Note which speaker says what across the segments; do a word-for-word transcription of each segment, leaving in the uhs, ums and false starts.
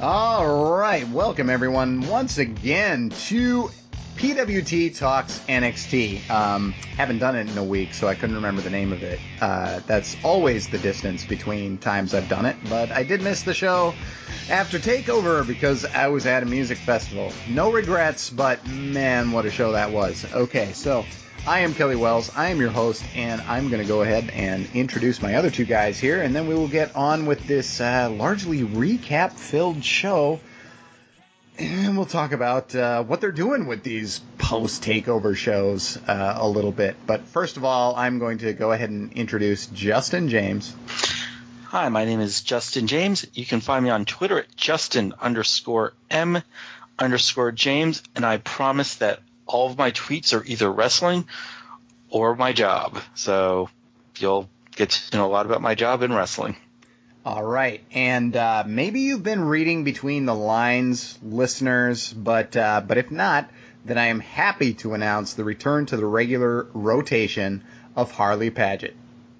Speaker 1: All right, welcome everyone once again to P W T Talks N X T. Um, haven't done it in a week, so I couldn't remember the name of it. Uh, that's always the distance between times I've done it, but I did miss the show after TakeOver because I was at a music festival. No regrets, but man, what a show that was. Okay, so I am Kelly Wells. I am your host, and I'm going to go ahead and introduce my other two guys here, and then we will get on with this uh, largely recap-filled show. And we'll talk about uh, what they're doing with these post-takeover shows uh, a little bit. But first of all, I'm going to go ahead and introduce Justin James.
Speaker 2: Hi, my name is Justin James. You can find me on Twitter at Justin underscore M underscore James. And I promise that all of my tweets are either wrestling or my job. So you'll get to know a lot about my job in wrestling.
Speaker 1: All right, and uh, maybe you've been reading between the lines, listeners, but uh, but if not, then I am happy to announce the return to the regular rotation of Harley Paget.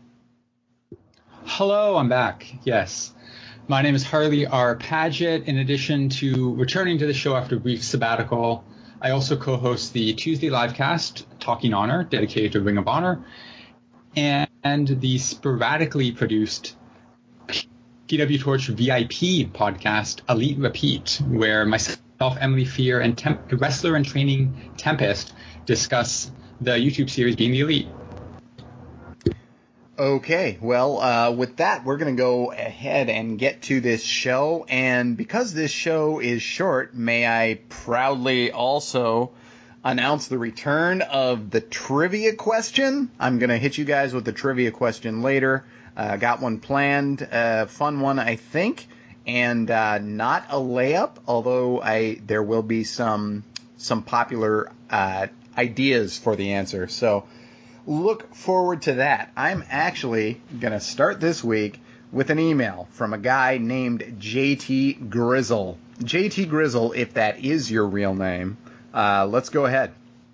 Speaker 3: Hello, I'm back. Yes, my name is Harley R. Paget. In addition to returning to the show after a brief sabbatical, I also co-host the Tuesday livecast, Talking Honor, dedicated to Ring of Honor, and, and the sporadically produced P W Torch V I P podcast, Elite Repeat, where myself, Emily Fear, and Temp- wrestler and training Tempest discuss the YouTube series Being the Elite.
Speaker 1: Okay, well, uh, with that, we're going to go ahead and get to this show. And because this show is short, may I proudly also announce the return of the trivia question. I'm going to hit you guys with the trivia question later. Uh, got one planned, uh, fun one, I think, and uh, not a layup, although I there will be some some popular uh, ideas for the answer. So look forward to that. I'm actually going to start this week with an email from a guy named J T Grizzle. J T Grizzle, if that is your real name, uh, let's go ahead.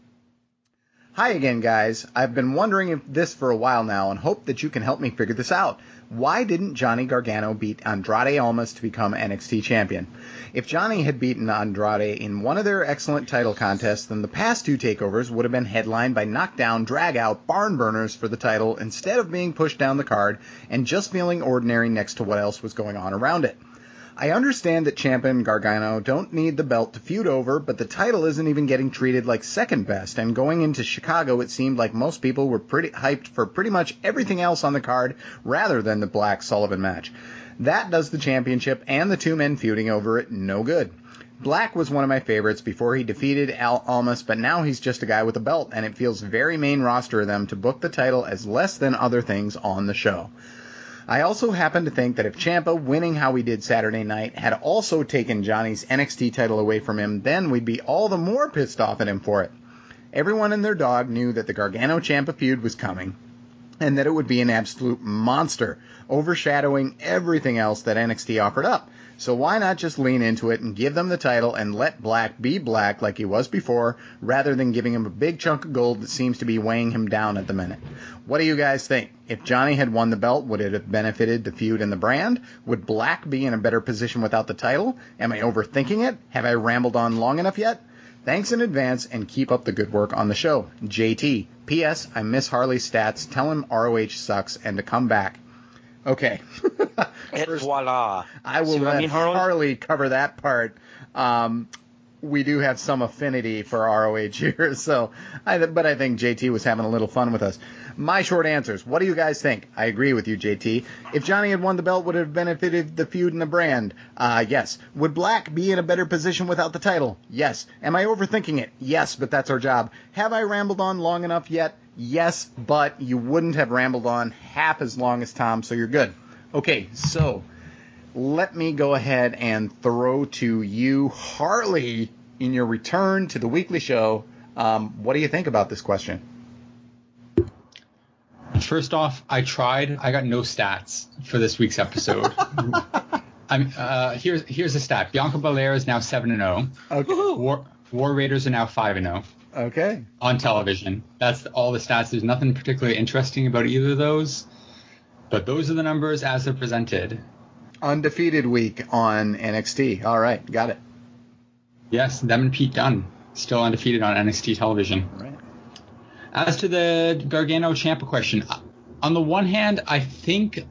Speaker 1: Hi again, guys. I've been wondering if this for a while now and hope that you can help me figure this out. Why didn't Johnny Gargano beat Andrade Almas to become N X T champion? If Johnny had beaten Andrade in one of their excellent title contests, then the past two takeovers would have been headlined by knockdown, drag-out, barn burners for the title instead of being pushed down the card and just feeling ordinary next to what else was going on around it. I understand that Ciampa and Gargano don't need the belt to feud over, but the title isn't even getting treated like second best, and going into Chicago it seemed like most people were pretty hyped for pretty much everything else on the card rather than the Black Sullivan match. That does the championship and the two men feuding over it no good. Black was one of my favorites before he defeated Al Almas, but now he's just a guy with a belt, and it feels very main roster of them to book the title as less than other things on the show. I also happen to think that if Ciampa, winning how he did Saturday night, had also taken Johnny's N X T title away from him, then we'd be all the more pissed off at him for it. Everyone and their dog knew that the Gargano-Ciampa feud was coming, and that it would be an absolute monster, overshadowing everything else that N X T offered up. So why not just lean into it and give them the title and let Black be Black like he was before, rather than giving him a big chunk of gold that seems to be weighing him down at the minute? What do you guys think? If Johnny had won the belt, would it have benefited the feud and the brand? Would Black be in a better position without the title? Am I overthinking it? Have I rambled on long enough yet? Thanks in advance, and keep up the good work on the show. J T. P S. I miss Harley's stats. Tell him R O H sucks and to come back. Okay.
Speaker 2: Et voila.
Speaker 1: I will let I mean, Harley? Harley cover that part. Um, we do have some affinity for R O H here, so I, but I think J T was having a little fun with us. My short answers. What do you guys think? I agree with you, J T. If Johnny had won the belt, would it have benefited the feud and the brand? Uh, yes. Would Black be in a better position without the title? Yes. Am I overthinking it? Yes, but that's our job. Have I rambled on long enough yet? Yes, but you wouldn't have rambled on half as long as Tom, so you're good. Okay, so let me go ahead and throw to you, Harley, in your return to the weekly show. Um, what do you think about this question?
Speaker 3: First off, I tried. I got no stats for this week's episode. I'm, uh, here's here's a stat. Bianca Belair is now seven and zero.
Speaker 1: Okay.
Speaker 3: War, War Raiders are now five and zero.
Speaker 1: Okay.
Speaker 3: On television. That's all the stats. There's nothing particularly interesting about either of those, but those are the numbers as they're presented.
Speaker 1: Undefeated week on N X T. All right, got it.
Speaker 3: Yes, them and Pete Dunne still undefeated on N X T television.
Speaker 1: All right.
Speaker 3: As to the Gargano Ciampa question, on the one hand, I think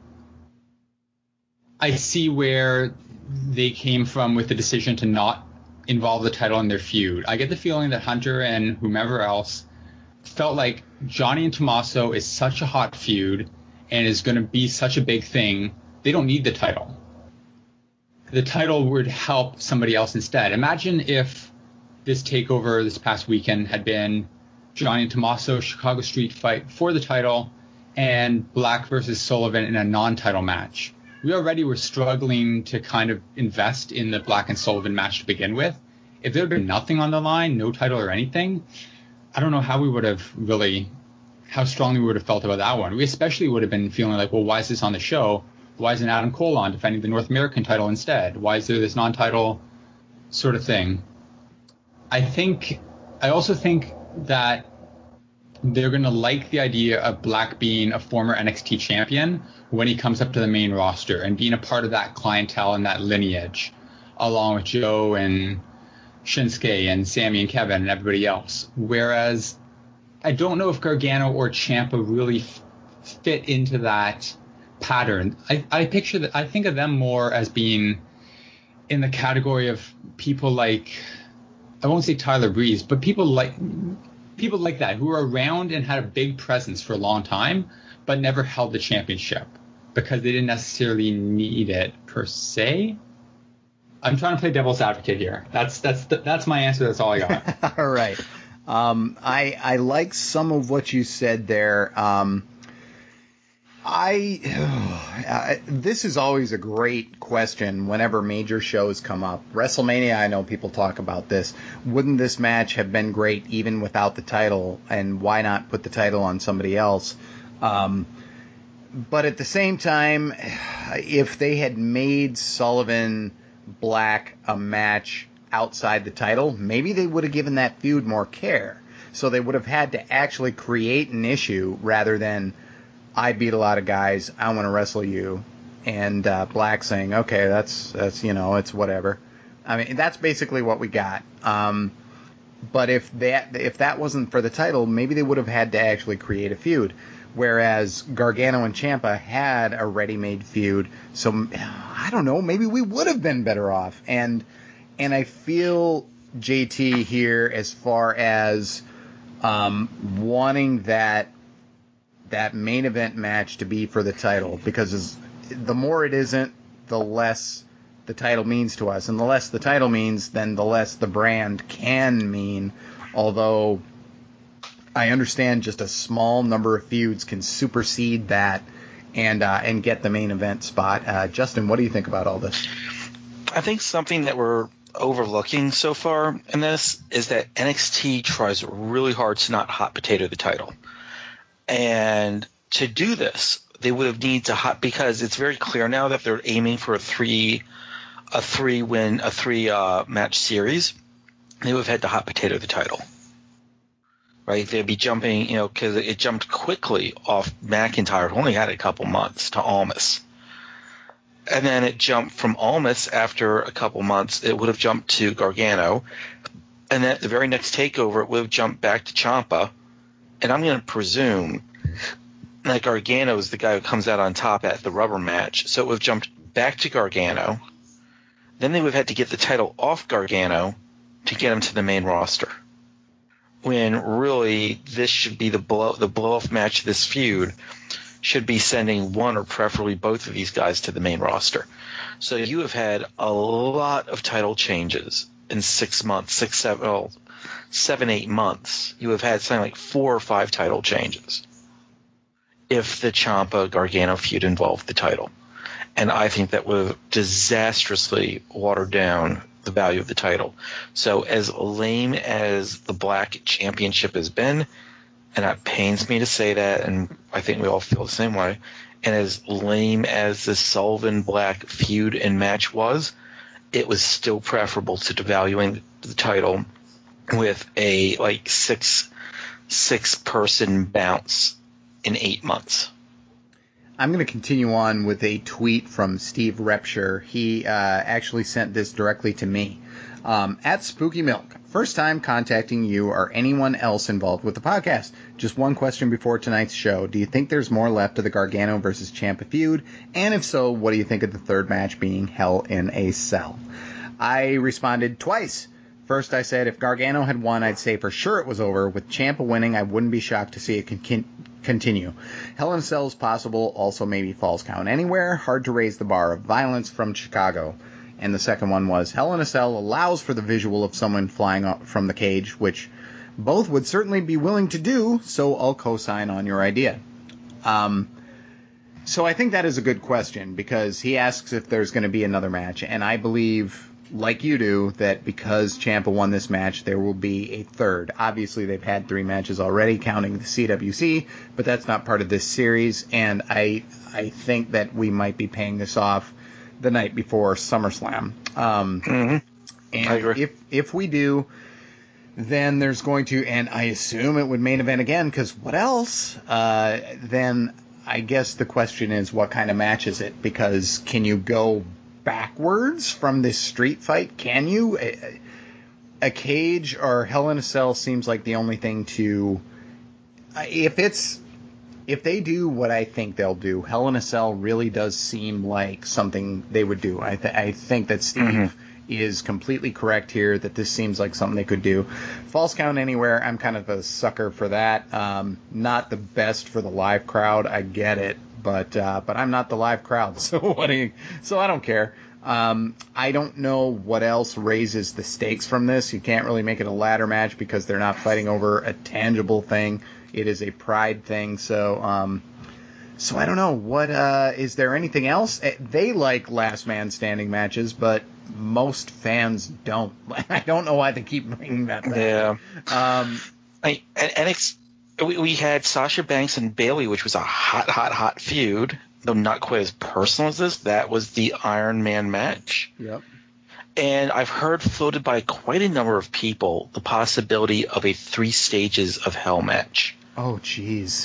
Speaker 3: I see where they came from with the decision to not involve the title in their feud. I get the feeling that Hunter and whomever else felt like Johnny and Tommaso is such a hot feud and is going to be such a big thing, they don't need the title. The title would help somebody else instead. Imagine if this takeover this past weekend had been Johnny and Tommaso Chicago Street fight for the title and Black versus Sullivan in a non-title match. We already were struggling to kind of invest in the Black and Sullivan match to begin with. If there had been nothing on the line, no title or anything, I don't know how we would have really, how strongly we would have felt about that one. We especially would have been feeling like, well, why is this on the show? Why isn't Adam Cole on defending the North American title instead? Why is there this non-title sort of thing? I think, I also think that they're going to like the idea of Black being a former N X T champion when he comes up to the main roster and being a part of that clientele and that lineage, along with Joe and Shinsuke and Sammy and Kevin and everybody else. Whereas I don't know if Gargano or Ciampa really f- fit into that pattern. I, I picture that, I think of them more as being in the category of people like, I won't say Tyler Breeze, but people like people like that who are around and had a big presence for a long time, but never held the championship because they didn't necessarily need it per se. I'm trying to play devil's advocate here. That's that's that's my answer. That's all I got.
Speaker 1: All right. Um, I I like some of what you said there. Um, I uh, this is always a great question whenever major shows come up. WrestleMania, I know people talk about this. Wouldn't this match have been great even without the title? And why not put the title on somebody else? Um, but at the same time, if they had made Sullivan Black a match outside the title, maybe they would have given that feud more care. So they would have had to actually create an issue rather than, I beat a lot of guys, I want to wrestle you, and uh, Black saying, okay, that's, that's you know, it's whatever. I mean, that's basically what we got. Um, but if that if that wasn't for the title, maybe they would have had to actually create a feud. Whereas Gargano and Ciampa had a ready-made feud, so I don't know, maybe we would have been better off. And and I feel J T here as far as um, wanting that that main event match to be for the title, because as, the more it isn't, the less the title means to us, and the less the title means, then the less the brand can mean. Although I understand just a small number of feuds can supersede that and uh, and get the main event spot. Uh, Justin, what do you think about all this?
Speaker 2: I think something that we're overlooking so far in this is that N X T tries really hard to not hot potato the title. And to do this, they would have needed to hot, because it's very clear now that they're aiming for a three, a three win, a three uh, match series. They would have had to hot potato the title, right? They'd be jumping, you know, because it jumped quickly off McIntyre, who only had a couple months, to Almas, and then it jumped from Almas after a couple months. It would have jumped to Gargano, and then at the very next takeover, it would have jumped back to Ciampa. And I'm going to presume that Gargano is the guy who comes out on top at the rubber match. So it would have jumped back to Gargano. Then they would have had to get the title off Gargano to get him to the main roster. When really this should be the blow, the blow-off match of this feud should be sending one or preferably both of these guys to the main roster. So you have had a lot of title changes in six months, six, seven, well, seven, eight months. You have had something like four or five title changes if the Ciampa Gargano feud involved the title. And I think that would have disastrously watered down the value of the title. So as lame as the Black Championship has been, and it pains me to say that, and I think we all feel the same way, and as lame as the Sullivan Black feud and match was, it was still preferable to devaluing the title with a like six six person bounce in eight months.
Speaker 1: I'm going to continue on with a tweet from Steve Repsher. He uh, actually sent this directly to me. Um, at Spooky Milk, first time contacting you or anyone else involved with the podcast. Just one question before tonight's show. Do you think there's more left of the Gargano versus Ciampa feud? And if so, what do you think of the third match being Hell in a Cell? I responded twice. First, I said if Gargano had won, I'd say for sure it was over. With Ciampa winning, I wouldn't be shocked to see it con- continue. Hell in a Cell is possible, also maybe Falls Count Anywhere. Hard to raise the bar of violence from Chicago. And the second one was Hell in a Cell allows for the visual of someone flying up from the cage, which both would certainly be willing to do, so I'll co-sign on your idea. Um, so I think that is a good question, because he asks if there's going to be another match, and I believe, like you do, that because Ciampa won this match, there will be a third. Obviously, they've had three matches already, counting the C W C, but that's not part of this series, and I I think that we might be paying this off the night before SummerSlam. Um,
Speaker 2: mm-hmm.
Speaker 1: And if if we do, then there's going to, and I assume it would main event again, because what else? Uh, then I guess the question is, what kind of match is it? Because can you go backwards from this street fight? Can you? A, a cage or Hell in a Cell seems like the only thing to... If it's... If they do what I think they'll do, Hell in a Cell really does seem like something they would do. I, th- I think that Steve mm-hmm. is completely correct here, that this seems like something they could do. Falls Count Anywhere, I'm kind of a sucker for that. Um, not the best for the live crowd, I get it, but uh, but I'm not the live crowd, so what do you, so I don't care. Um, I don't know what else raises the stakes from this. You can't really make it a ladder match because they're not fighting over a tangible thing. It is a pride thing, so um, so I don't know. What uh, is there anything else? They like last man standing matches, but most fans don't. I don't know why they keep bringing that back.
Speaker 2: Yeah.
Speaker 1: Um,
Speaker 2: I, and and it's, we, we had Sasha Banks and Bayley, which was a hot, hot, hot feud, though not quite as personal as this. That was the Iron Man match.
Speaker 1: Yep.
Speaker 2: And I've heard floated by quite a number of people the possibility of a three stages of Hell match.
Speaker 1: Oh, jeez.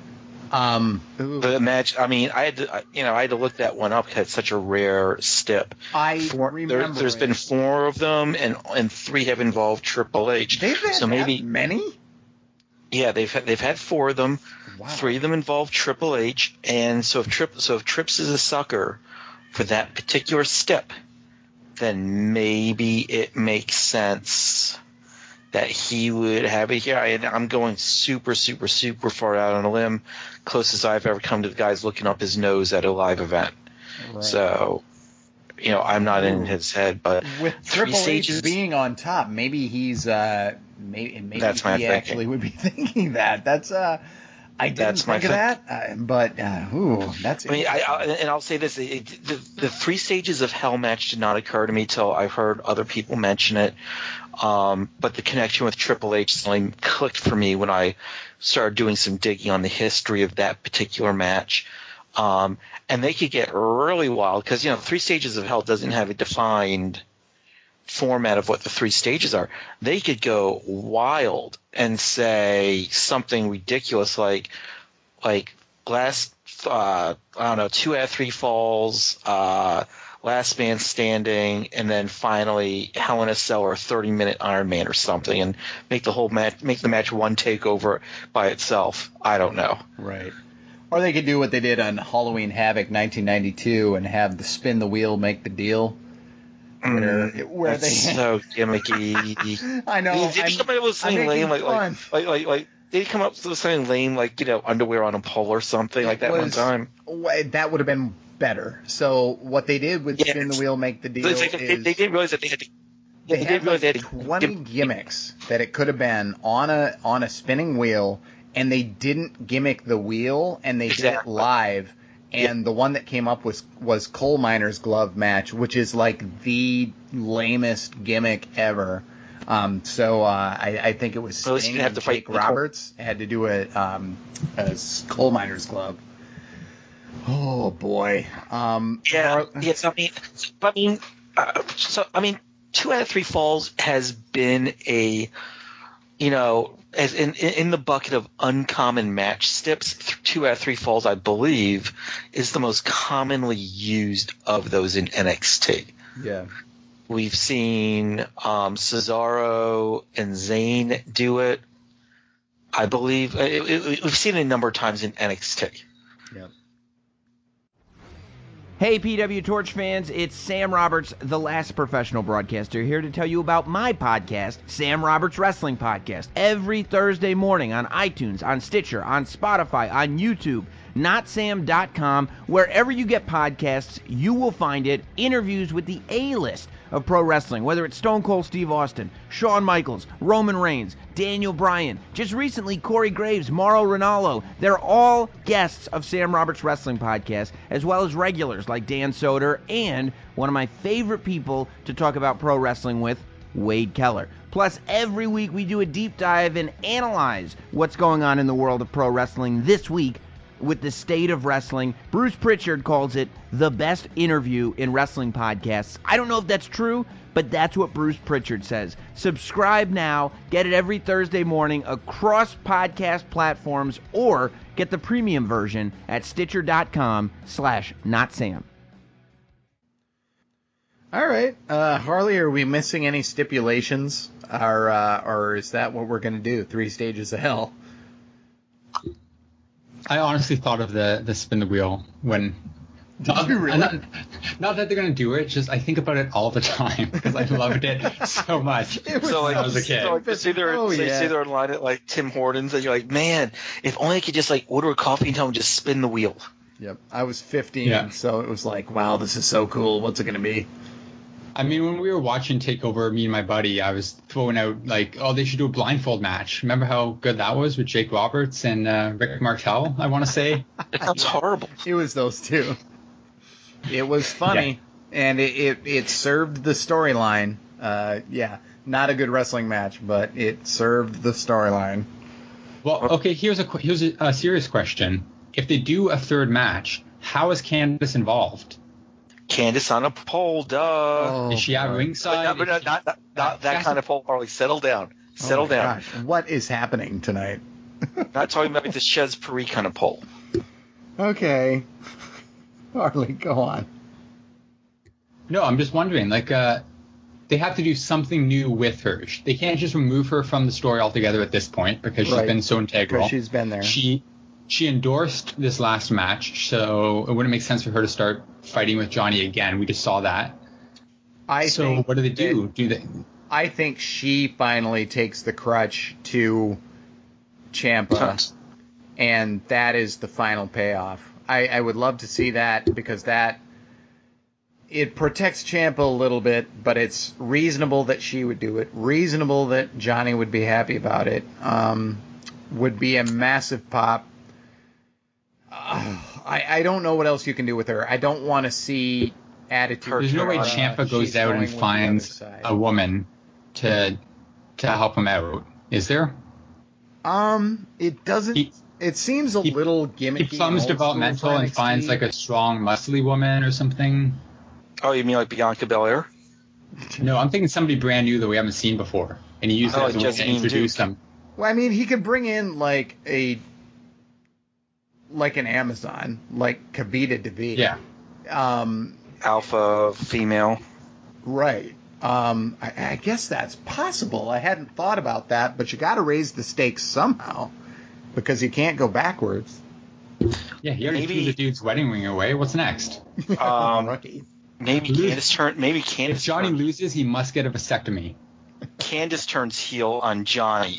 Speaker 1: Um,
Speaker 2: the match. I mean, I had to, you know, I had to look that one up because it's such a rare stip.
Speaker 1: I
Speaker 2: four,
Speaker 1: remember.
Speaker 2: There, there's
Speaker 1: it.
Speaker 2: been four of them, and and three have involved Triple H.
Speaker 1: They've had
Speaker 2: so maybe
Speaker 1: that many.
Speaker 2: Yeah, they've had, they've had four of them.
Speaker 1: Wow.
Speaker 2: Three of them involve Triple H, and so if Trip so if Trips is a sucker for that particular step, then maybe it makes sense that he would have it here. I, I'm going super, super, super far out on a limb, closest I've ever come to the guy's looking up his nose at a live event. Right. So, you know, I'm not in his head, but
Speaker 1: with
Speaker 2: three
Speaker 1: Triple
Speaker 2: stages,
Speaker 1: H being on top, maybe he's uh, maybe maybe
Speaker 2: that's
Speaker 1: he
Speaker 2: my
Speaker 1: actually
Speaker 2: thinking.
Speaker 1: would be thinking that. That's uh. I didn't
Speaker 2: that's
Speaker 1: think of that, uh, but uh, ooh, that's.
Speaker 2: I mean, I, I, and I'll say this: it, the, the three stages of Hell match did not occur to me till I've heard other people mention it. Um, but the connection with Triple H suddenly clicked for me when I started doing some digging on the history of that particular match. Um, and they could get really wild because, you know, three stages of Hell doesn't have a defined format of what the three stages are. They could go wild and say something ridiculous like like last uh, I don't know two out of three falls, uh, last man standing, and then finally Hell in a Cell or thirty minute Iron Man or something, and make the whole match make the match one takeover by itself. I don't know.
Speaker 1: Right. Or they could do what they did on Halloween Havoc nineteen ninety-two and have the spin the wheel make the deal. Where,
Speaker 2: mm,
Speaker 1: where
Speaker 2: that's
Speaker 1: they
Speaker 2: so gimmicky.
Speaker 1: I know.
Speaker 2: Did he come up with something lame like, like like like like did he come up with something lame like, you know, underwear on a pole or something it like that was, one time?
Speaker 1: That would have been better. So what they did with
Speaker 2: yeah,
Speaker 1: spin the wheel make the deal
Speaker 2: they,
Speaker 1: is
Speaker 2: they, they didn't realize that they had to.
Speaker 1: They,
Speaker 2: they
Speaker 1: had
Speaker 2: didn't
Speaker 1: like
Speaker 2: realize they had to
Speaker 1: twenty
Speaker 2: give,
Speaker 1: gimmicks that it could have been on a on a spinning wheel, and they didn't gimmick the wheel, and they
Speaker 2: exactly.
Speaker 1: did it live. And yeah. the one that came up was was Coal Miner's Glove match, which is like the lamest gimmick ever. Um, so uh, I, I think it was Sting
Speaker 2: well, have
Speaker 1: and
Speaker 2: to
Speaker 1: Jake
Speaker 2: fight
Speaker 1: Roberts had to do a, um, a Coal Miner's Glove. Oh boy. Um,
Speaker 2: yeah. Our, yes. I mean, I mean, uh, so I mean, two out of three falls has been a you know, as in in the bucket of uncommon match stips, two out of three falls, I believe, is the most commonly used of those in N X T.
Speaker 1: Yeah.
Speaker 2: We've seen um, Cesaro and Zayn do it. I believe it, it, we've seen it a number of times in N X T.
Speaker 1: Yeah.
Speaker 4: Hey, P W Torch fans, it's Sam Roberts, the last professional broadcaster, here to tell you about my podcast, Sam Roberts Wrestling Podcast. Every Thursday morning on iTunes, on Stitcher, on Spotify, on YouTube, not sam dot com, wherever you get podcasts, you will find it. Interviews with the A-list of pro wrestling, whether it's Stone Cold Steve Austin, Shawn Michaels, Roman Reigns, Daniel Bryan, just recently Corey Graves, Mauro Ranallo. They're all guests of Sam Roberts Wrestling Podcast, as well as regulars like Dan Soder and one of my favorite people to talk about pro wrestling with, Wade Keller. Plus, every week we do a deep dive and analyze what's going on in the world of pro wrestling this week with the state of wrestling. Bruce Pritchard calls it the best interview in wrestling podcasts. I don't know if that's true, but that's what Bruce Pritchard says. Subscribe now. Get it every Thursday morning across podcast platforms, or get the premium version at stitcher.com slash notsam.
Speaker 1: All right. Uh, Harley, are we missing any stipulations? Or, uh, or is that what we're going to do? Three stages of hell?
Speaker 3: I honestly thought of the, the spin the wheel when...
Speaker 1: Did you really?
Speaker 3: Not, not that they're going to do it, just I think about it all the time because I loved it so much
Speaker 1: It was-
Speaker 2: So like,
Speaker 3: when I was a kid.
Speaker 2: so like see they're
Speaker 1: Oh,
Speaker 2: so you
Speaker 1: yeah.
Speaker 2: see they're in line at like Tim Hortons, and you're like, man, if only I could just like order a coffee and tell them just spin the wheel.
Speaker 1: Yep. I was fifteen,
Speaker 3: Yeah.
Speaker 1: so it was like, wow, this is so cool. What's it going to be?
Speaker 3: I mean, when we were watching TakeOver, me and my buddy, I was throwing out, like, oh, they should do a blindfold match. Remember how good that was with Jake Roberts and uh, Rick Martel, I want to say?
Speaker 2: It sounds horrible.
Speaker 1: It was those two. It was funny, and it, it, it served the storyline. Uh, yeah, not a good wrestling match, but it served the storyline.
Speaker 3: Well, okay, here's a qu- here's a, a serious question. If they do a third match, how is Candice involved?
Speaker 2: Candace on a pole, duh.
Speaker 1: Oh,
Speaker 3: Is she at
Speaker 1: boy.
Speaker 3: ringside?
Speaker 2: but not, but not, not, not, not that
Speaker 3: That's
Speaker 2: kind
Speaker 3: a-
Speaker 2: of pole, Harley. Settle down.
Speaker 1: Oh
Speaker 2: Settle
Speaker 1: my
Speaker 2: down.
Speaker 1: gosh, what is happening tonight?
Speaker 2: Not talking about the Chez Paris kind of pole.
Speaker 1: Okay. Harley, go on.
Speaker 3: No, I'm just wondering, like, uh, they have to do something new with her. They can't just remove her from the story altogether at this point because she's
Speaker 1: Right.
Speaker 3: been so integral.
Speaker 1: Because she's been there.
Speaker 3: She she endorsed this last match, so it wouldn't make sense for her to start fighting with Johnny again. We just saw that.
Speaker 1: I
Speaker 3: so
Speaker 1: think
Speaker 3: what do they do?
Speaker 1: that-
Speaker 3: Do they?
Speaker 1: I think she finally takes the crutch to Ciampa, and that is the final payoff. I, I would love to see that, because that it protects Ciampa a little bit, but it's reasonable that she would do it. Reasonable that Johnny would be happy about it. Um, would be a massive pop. Uh, I I don't know what else you can do with her. I don't want to see attitude.
Speaker 3: There's no way
Speaker 1: Uh,
Speaker 3: Ciampa
Speaker 1: she's
Speaker 3: goes out
Speaker 1: going
Speaker 3: and
Speaker 1: with the other
Speaker 3: finds
Speaker 1: side.
Speaker 3: a woman to to help him out. Is there?
Speaker 1: Um, it doesn't.
Speaker 3: He-
Speaker 1: it seems a
Speaker 3: he-
Speaker 1: little gimmicky.
Speaker 3: He plumbs
Speaker 1: and old school
Speaker 3: developmental
Speaker 1: for
Speaker 3: and
Speaker 1: N X T.
Speaker 3: finds like a strong, muscly woman or something.
Speaker 2: Oh, you mean like Bianca Belair?
Speaker 3: No, I'm thinking somebody brand new that we haven't seen before, and he used
Speaker 2: Oh,
Speaker 3: it as a way to
Speaker 2: Jasmine
Speaker 3: introduce
Speaker 2: Duke.
Speaker 3: them.
Speaker 1: Well, I mean, he could bring in like a like an Amazon, like Kavita Devi.
Speaker 3: Yeah.
Speaker 1: Um.
Speaker 2: Alpha female.
Speaker 1: Right. Um. I, I guess that's possible. I hadn't thought about that, but you got to raise the stakes somehow, because you can't go backwards.
Speaker 3: Yeah, he already
Speaker 2: Maybe-
Speaker 3: threw the dude's wedding ring away. What's next?
Speaker 2: Um,
Speaker 1: right.
Speaker 2: Maybe
Speaker 3: Lose-
Speaker 2: Candace turn. Maybe Candace.
Speaker 3: If Johnny
Speaker 2: turn-
Speaker 3: loses, he must get a vasectomy.
Speaker 2: Candace turns heel on Johnny.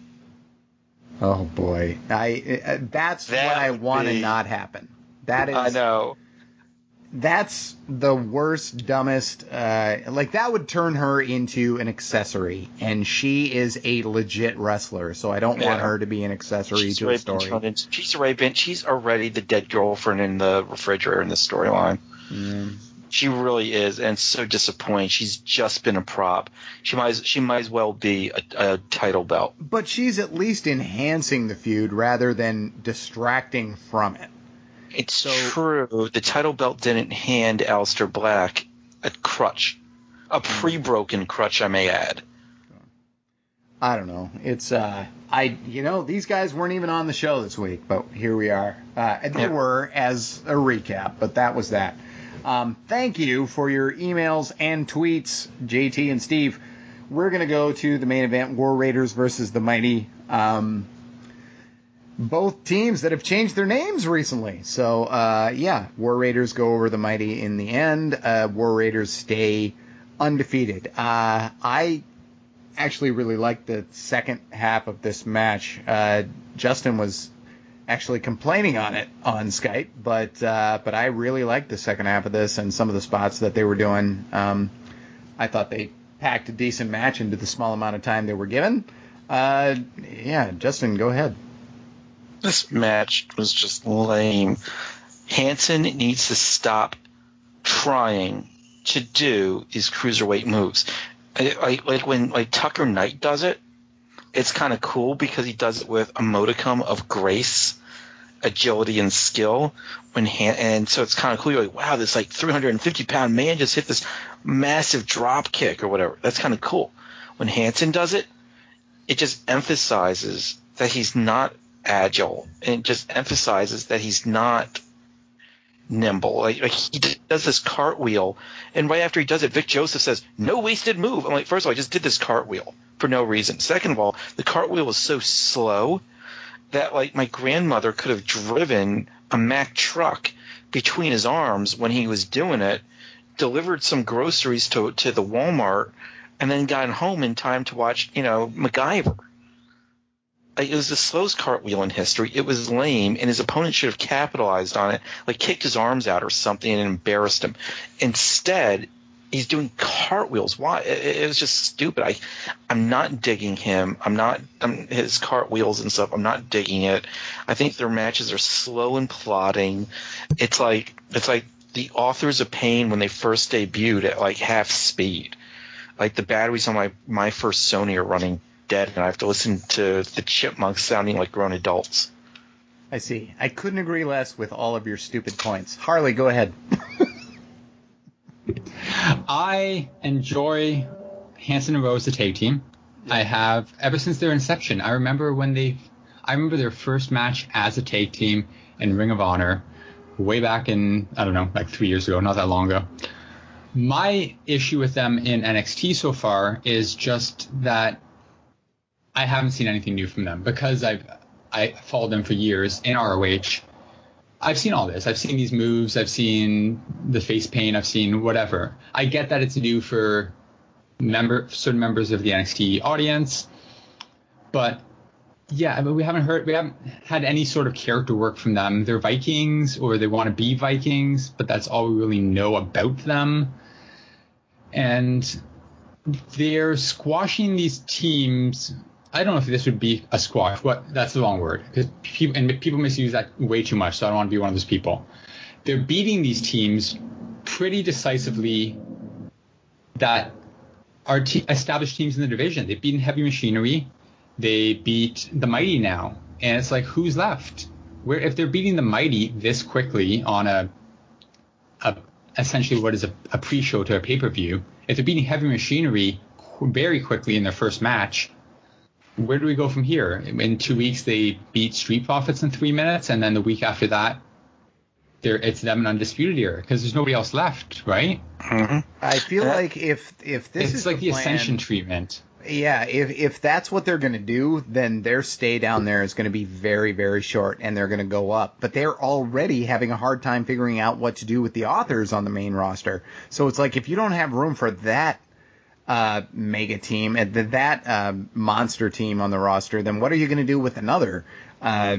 Speaker 1: Oh boy. I. Uh, that's
Speaker 2: That
Speaker 1: what I
Speaker 2: would
Speaker 1: want to
Speaker 2: be-
Speaker 1: not happen. That is.
Speaker 2: I know.
Speaker 1: That's the worst, dumbest. Uh, like that would turn her into an accessory, and she is a legit wrestler. So I don't want
Speaker 2: Yeah.
Speaker 1: her to be an accessory
Speaker 2: She's
Speaker 1: to a
Speaker 2: already been
Speaker 1: story.
Speaker 2: turned into, she's already been. She's already the dead girlfriend in the refrigerator in the storyline.
Speaker 1: Mm.
Speaker 2: She really is, and it's so disappointing. She's just been a prop. She might. as- She might as well be a, a title belt.
Speaker 1: But she's at least enhancing the feud rather than distracting from it.
Speaker 2: It's
Speaker 1: So-
Speaker 2: true. The title belt didn't hand Aleister Black a crutch, a pre-broken crutch, I may add.
Speaker 1: I don't know. It's uh, I you know these guys weren't even on the show this week, but here we are. Uh, they
Speaker 2: Yep.
Speaker 1: were as a recap, but that was that. Um, thank you for your emails and tweets, J T and Steve. We're gonna go to the main event: War Raiders versus the Mighty. Um, both teams that have changed their names recently. So uh, yeah, War Raiders go over the Mighty in the end. Uh, War Raiders stay undefeated. Uh, I. actually really liked the second half of this match. Uh, Justin was actually complaining on it on Skype, but uh, but I really liked the second half of this and some of the spots that they were doing. Um, I thought they packed a decent match into the small amount of time they were given. Uh, yeah, Justin, go ahead.
Speaker 2: This match was just lame. Hanson needs to stop trying to do these cruiserweight moves. Like, like when like Tucker Knight does it, it's kind of cool because he does it with a modicum of grace, agility, and skill. When Han- and so it's kind of cool. You're like, wow, this like three hundred fifty pound man just hit this massive drop kick or whatever. That's kind of cool. When Hanson does it, it just emphasizes that he's not agile, and it just emphasizes that he's not nimble. Like, like he does this cartwheel, and right after he does it, Vic Joseph says, "No wasted move." I'm like, first of all, I just did this cartwheel for no reason. Second of all, the cartwheel was so slow that like my grandmother could have driven a Mack truck between his arms when he was doing it, delivered some groceries to to the Walmart, and then got home in time to watch, you know, MacGyver. It was the slowest cartwheel in history. It was lame, and his opponent should have capitalized on it, like kicked his arms out or something and embarrassed him. Instead, he's doing cartwheels. Why? It, it was just stupid. I, I'm not digging him. I'm not I'm, his cartwheels and stuff. I'm not digging it. I think their matches are slow and plodding. It's like it's like the Authors of Pain when they first debuted at like half speed. Like the batteries on my my first Sony are running dead, and I have to listen to the Chipmunks sounding like grown adults.
Speaker 1: I see. I couldn't agree less with all of your stupid points. Harley, go ahead.
Speaker 3: I enjoy Hanson and Rose, the tag team. I have ever since their inception. I remember when they, I remember their first match as a tag team in Ring of Honor, way back in, I don't know, like three years ago, not that long ago. My issue with them in N X T so far is just that I haven't seen anything new from them because I've I followed them for years in R O H. I've seen all this. I've seen these moves. I've seen the face paint. I've seen whatever. I get that it's new for member certain members of the N X T audience, but yeah, I mean, we haven't heard we haven't had any sort of character work from them. They're Vikings, or they want to be Vikings, but that's all we really know about them. And they're squashing these teams. I don't know if this would be a squash, but that's the wrong word. Because people, and people misuse that way too much, so I don't want to be one of those people. They're beating these teams pretty decisively that are te- established teams in the division. They've beaten Heavy Machinery. They beat the Mighty now. And it's like, who's left? Where if they're beating the Mighty this quickly on a, a essentially what is a, a pre-show to a pay-per-view, if they're beating Heavy Machinery very quickly in their first match, where do we go from here? In two weeks, they beat Street Profits in three minutes, and then the week after that, they're, it's them in Undisputed Era because there's nobody else left, right?
Speaker 2: Mm-hmm.
Speaker 1: I feel uh, like if if this
Speaker 3: it's
Speaker 1: is
Speaker 3: like
Speaker 1: the,
Speaker 3: the
Speaker 1: plan,
Speaker 3: Ascension treatment.
Speaker 1: Yeah, if if that's what they're going to do, then their stay down there is going to be very, very short, and they're going to go up. But they're already having a hard time figuring out what to do with the Authors on the main roster. So it's like if you don't have room for that uh, mega team and that uh, monster team on the roster, then what are you going to do with another? Uh,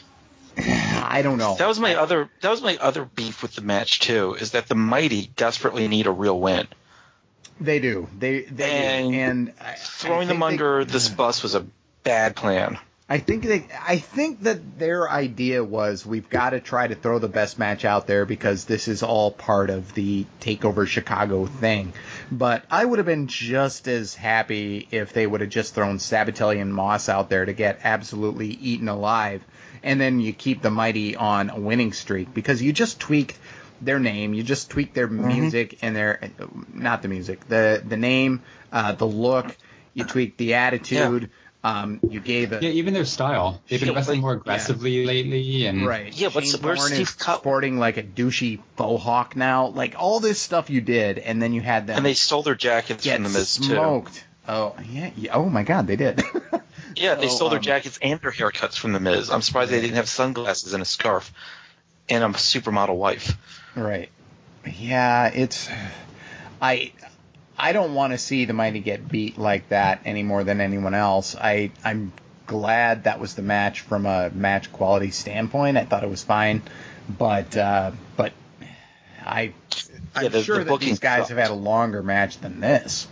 Speaker 1: I don't know.
Speaker 2: That was my other. That was my other beef with the match too. Is that the Mighty desperately need a real win.
Speaker 1: They do. They they
Speaker 2: and
Speaker 1: do. And I,
Speaker 2: throwing
Speaker 1: I
Speaker 2: them under
Speaker 1: they,
Speaker 2: this bus was a bad plan.
Speaker 1: I think they. I think that their idea was we've got to try to throw the best match out there because this is all part of the Takeover Chicago thing. But I would have been just as happy if they would have just thrown Sabatelli and Moss out there to get absolutely eaten alive, and then you keep the Mighty on a winning streak because you just tweak their name, you just tweak their mm-hmm. music and their not the music, the the name, uh, the look. You tweaked the attitude. Um, you gave a
Speaker 3: Yeah, even their style. They've been
Speaker 2: Yeah,
Speaker 3: wrestling
Speaker 2: like-
Speaker 3: more aggressively lately, and
Speaker 1: right.
Speaker 2: Yeah, what's-
Speaker 1: Shane
Speaker 2: where's
Speaker 1: Thorne
Speaker 2: Steve
Speaker 1: is
Speaker 2: Cut-
Speaker 1: sporting like a douchey faux hawk now. Like all this stuff you did, and then you had them
Speaker 2: And they stole their jackets
Speaker 1: get
Speaker 2: from the Miz too.
Speaker 1: smoked. Oh yeah, yeah. Oh my God, they did.
Speaker 2: Yeah, they
Speaker 1: So,
Speaker 2: stole their
Speaker 1: um,
Speaker 2: jackets and their haircuts from the Miz. I'm surprised they didn't have sunglasses and a scarf and a supermodel wife.
Speaker 1: Right. Yeah, it's I I don't want to see the Mighty get beat like that any more than anyone else. I I'm glad that was the match from a match quality standpoint. I thought it was fine, but uh, but I I'm
Speaker 2: Yeah, the-
Speaker 1: sure
Speaker 2: the
Speaker 1: that
Speaker 2: booking
Speaker 1: these guys
Speaker 2: sucked.
Speaker 1: have had a longer match than this.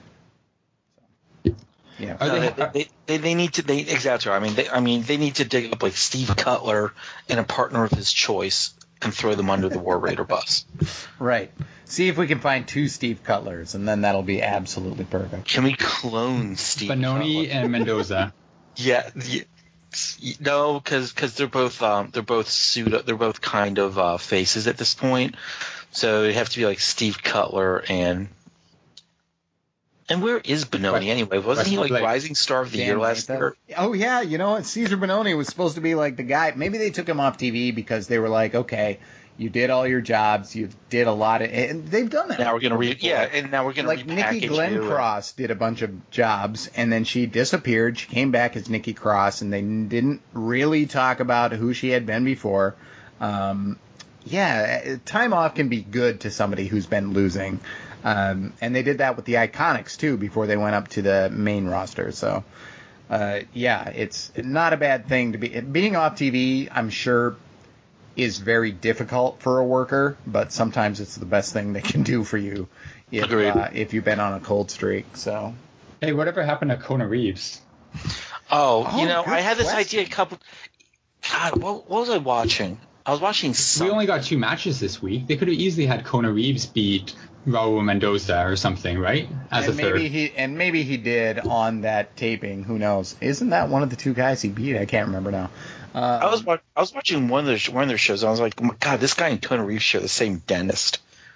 Speaker 1: Yeah.
Speaker 3: Are
Speaker 2: No,
Speaker 3: they-
Speaker 2: they, they, they, they need to. They exactly. I mean, they, I mean, they need to dig up like Steve Cutler and a partner of his choice and throw them under the War Raider bus.
Speaker 1: Right. See if we can find two Steve Cutlers, and then that'll be absolutely perfect.
Speaker 2: Can we clone Steve?
Speaker 3: Benoni
Speaker 2: Cutler?
Speaker 3: and Mendoza.
Speaker 2: Yeah. yeah no, because they're both um, they're both pseudo. They're both kind of uh, faces at this point. So it'd have to be like Steve Cutler and. And where is Benoni anyway? Wasn't he like
Speaker 3: Like,
Speaker 2: Rising Star of the
Speaker 1: Dan
Speaker 2: Year last
Speaker 1: Nathan.
Speaker 2: year?
Speaker 1: Oh yeah, you know what? Caesar Bononi was supposed to be like the guy. Maybe they took him off T V because they were like, okay, you did all your jobs, you did a lot of, and they've done that.
Speaker 2: Now we're gonna re yeah, and now we're gonna
Speaker 1: like
Speaker 2: repackage
Speaker 1: Nikki Glenn
Speaker 2: you.
Speaker 1: Cross did a bunch of jobs, and then she disappeared. She came back as Nikki Cross, and they didn't really talk about who she had been before. Um, yeah, time off can be good to somebody who's been losing. Um, and they did that with the Iconics, too, before they went up to the main roster. So, uh, yeah, it's not a bad thing to be. Being off T V, I'm sure, is very difficult for a worker, but sometimes it's the best thing they can do for you if, uh, if you've been on a cold streak. So,
Speaker 3: Hey, whatever happened to Kona Reeves?
Speaker 2: Oh,
Speaker 1: Oh,
Speaker 2: you know,
Speaker 1: good
Speaker 2: I had this
Speaker 1: question.
Speaker 2: idea a couple. God, what, what was I watching? I was watching. Some,
Speaker 3: We only got two matches this week. They could have easily had Kona Reeves beat Raul Mendoza or something, right? As
Speaker 1: and
Speaker 3: a third.
Speaker 1: maybe he and maybe he did on that taping. Who knows? Isn't that one of the two guys he beat? I can't remember now. Uh,
Speaker 2: I was wa- I was watching one of their sh- one of their shows. And I was like, oh my God, this guy and Kona Reeves share the same dentist.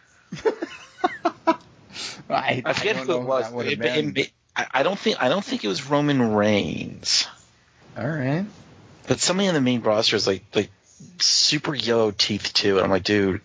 Speaker 1: I,
Speaker 2: I forget
Speaker 1: don't
Speaker 2: who
Speaker 1: know
Speaker 2: it was.
Speaker 1: that would have
Speaker 2: It-
Speaker 1: been.
Speaker 2: it- it- I I don't think I don't think it was Roman Reigns,
Speaker 1: All right.
Speaker 2: but somebody on the main roster is like like super yellow teeth too, and I'm like, dude,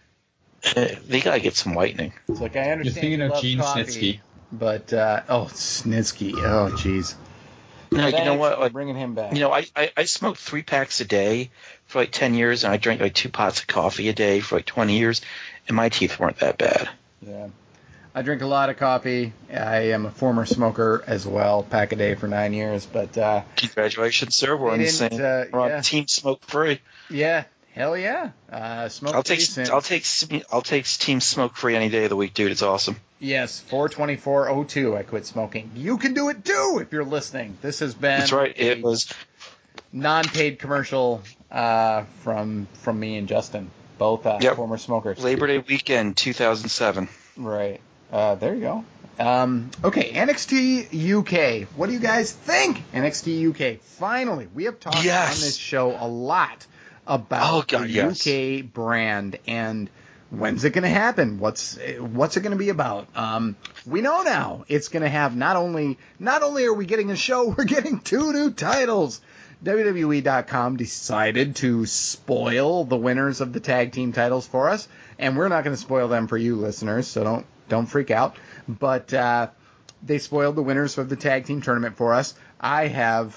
Speaker 2: eh, they gotta get some whitening.
Speaker 1: It's like I understand.
Speaker 3: You're thinking
Speaker 1: you
Speaker 3: of
Speaker 1: love
Speaker 3: Gene
Speaker 1: coffee,
Speaker 3: Snitsky.
Speaker 1: but uh, oh, Snitsky. Oh, jeez.
Speaker 2: No, you know
Speaker 1: Thanks
Speaker 2: what?
Speaker 1: for
Speaker 2: Like,
Speaker 1: bringing him back.
Speaker 2: you know, I, I I smoked three packs a day for like ten years, and I drank like two pots of coffee a day for like twenty years, and my teeth weren't that bad.
Speaker 1: Yeah. I drink a lot of coffee. I am a former smoker as well, pack a day for nine years. But uh,
Speaker 2: Congratulations, sir. We're
Speaker 1: They
Speaker 2: on the
Speaker 1: didn't,
Speaker 2: same.
Speaker 1: uh,
Speaker 2: we're on
Speaker 1: yeah.
Speaker 2: team smoke free.
Speaker 1: yeah, hell yeah. Uh, smoke
Speaker 2: I'll take
Speaker 1: decent.
Speaker 2: I'll take sm- I'll take team smoke free any day of the week, dude. It's awesome.
Speaker 1: Yes, four twenty-four oh two. I quit smoking. You can do it too if you're listening. This has been
Speaker 2: That's right.
Speaker 1: a
Speaker 2: It was
Speaker 1: non-paid commercial uh, from from me and Justin, both uh,
Speaker 2: Yep.
Speaker 1: former smokers.
Speaker 2: Labor Day weekend, two thousand seven.
Speaker 1: Right. Uh, there you go. Um, okay, N X T U K. What do you guys think? N X T U K. Finally, we have talked
Speaker 2: Yes.
Speaker 1: on this show a lot about
Speaker 2: Oh, God,
Speaker 1: the
Speaker 2: yes.
Speaker 1: U K brand and when's it going to happen? What's what's it going to be about? Um, we know now it's going to have not only not only are we getting a show, we're getting two new titles. W W E dot com decided to spoil the winners of the tag team titles for us, and we're not going to spoil them for you listeners, so don't don't freak out. But uh, they spoiled the winners of the tag team tournament for us. I have,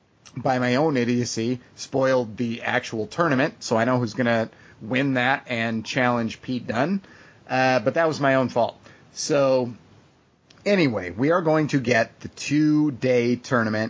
Speaker 1: by my own idiocy, spoiled the actual tournament, so I know who's going to win that and challenge Pete Dunne. Uh, but that was my own fault. So anyway, we are going to get the two-day tournament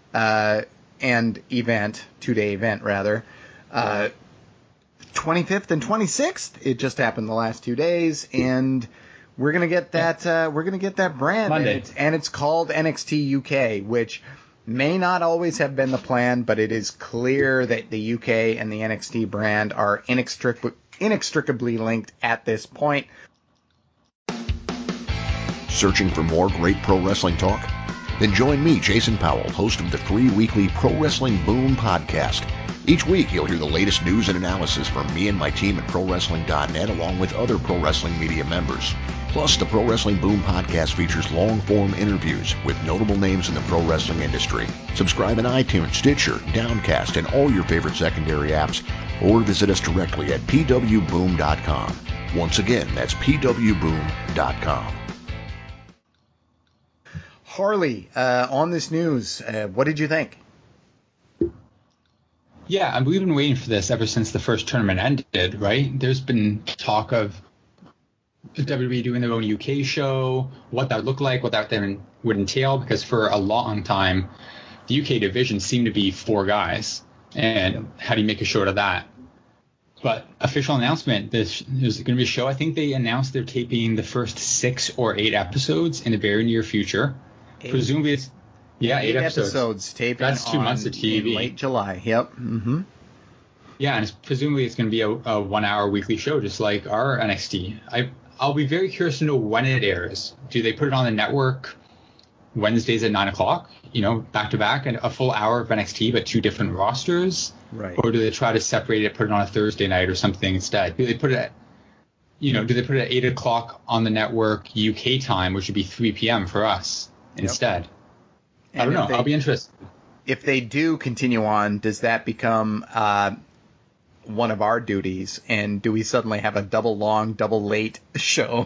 Speaker 1: uh, and event, two-day event rather, uh, twenty-fifth and twenty-sixth. It just happened the last two days, and we're gonna get that. Uh, we're gonna get that brand,
Speaker 3: Monday.
Speaker 1: and it's, and it's called N X T U K, which may not always have been the plan, but it is clear that the U K and the N X T brand are inextric- inextricably linked at this point.
Speaker 5: Searching for more great pro wrestling talk? Then join me, Jason Powell, host of the free weekly Pro Wrestling Boom podcast. Each week, you'll hear the latest news and analysis from me and my team at Pro Wrestling dot net, along with other Pro Wrestling Media members. Plus, the Pro Wrestling Boom podcast features long-form interviews with notable names in the pro wrestling industry. Subscribe in iTunes, Stitcher, Downcast, and all your favorite secondary apps, or visit us directly at P W boom dot com. Once again, that's P W boom dot com.
Speaker 1: Harley, uh, on this news, uh, what did you think?
Speaker 3: Yeah, we've been waiting for this ever since the first tournament ended, right? There's been talk of W W E doing their own U K show, what that would look like, what that then would entail, because for a long time, the U K division seemed to be four guys. And how do you make a show out of that? But official announcement, this is going to be a show. I think they announced they're taping the first six or eight episodes in the very near future. Eight. Presumably it's, yeah, eight, eight episodes.
Speaker 1: episodes taping
Speaker 3: That's two
Speaker 1: on,
Speaker 3: months of T V.
Speaker 1: In late July, yep. Mm-hmm.
Speaker 3: Yeah, and it's, presumably it's going to be a, a one-hour weekly show, just like our N X T. I, I'll be very curious to know when it airs. Do they put it on the network Wednesdays at nine o'clock, you know, back-to-back, and a full hour of N X T, but two different rosters?
Speaker 1: Right.
Speaker 3: Or do they try to separate it, put it on a Thursday night or something instead? Do they put it at, you know, do they put it at eight o'clock on the network U K time, which would be three p.m. for us instead? Yep. I don't know. They, I'll be interested.
Speaker 1: If they do continue on, does that become uh, one of our duties? And do we suddenly have a double long, double late show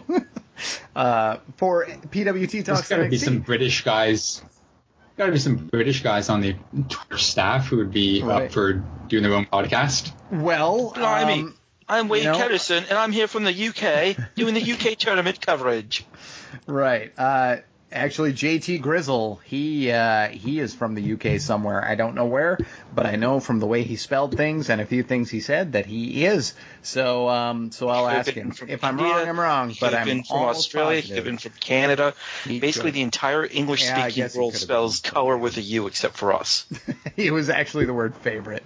Speaker 1: uh, for P W T Talks?
Speaker 3: There's got to be some British guys. Got to be some British guys on the Twitter staff who would be right. up for doing their own podcast.
Speaker 1: Well,
Speaker 2: Blimey.
Speaker 1: um,
Speaker 2: I'm Wade
Speaker 1: you know,
Speaker 2: Kedison, and I'm here from the U K doing the U K tournament coverage.
Speaker 1: Right. Uh, actually, J T Grizzle, he uh, he is from the U K somewhere. I don't know where, but I know from the way he spelled things and a few things he said that he is. So um, so I'll ask him. If I'm
Speaker 2: India,
Speaker 1: wrong, I'm wrong. But I'm
Speaker 2: been from
Speaker 1: almost
Speaker 2: Australia.
Speaker 1: positive.
Speaker 2: He's been from Canada.
Speaker 1: He
Speaker 2: Basically,
Speaker 1: could.
Speaker 2: the entire English-speaking
Speaker 1: Yeah,
Speaker 2: world spells color with a U, except for us.
Speaker 1: He was actually the word favorite,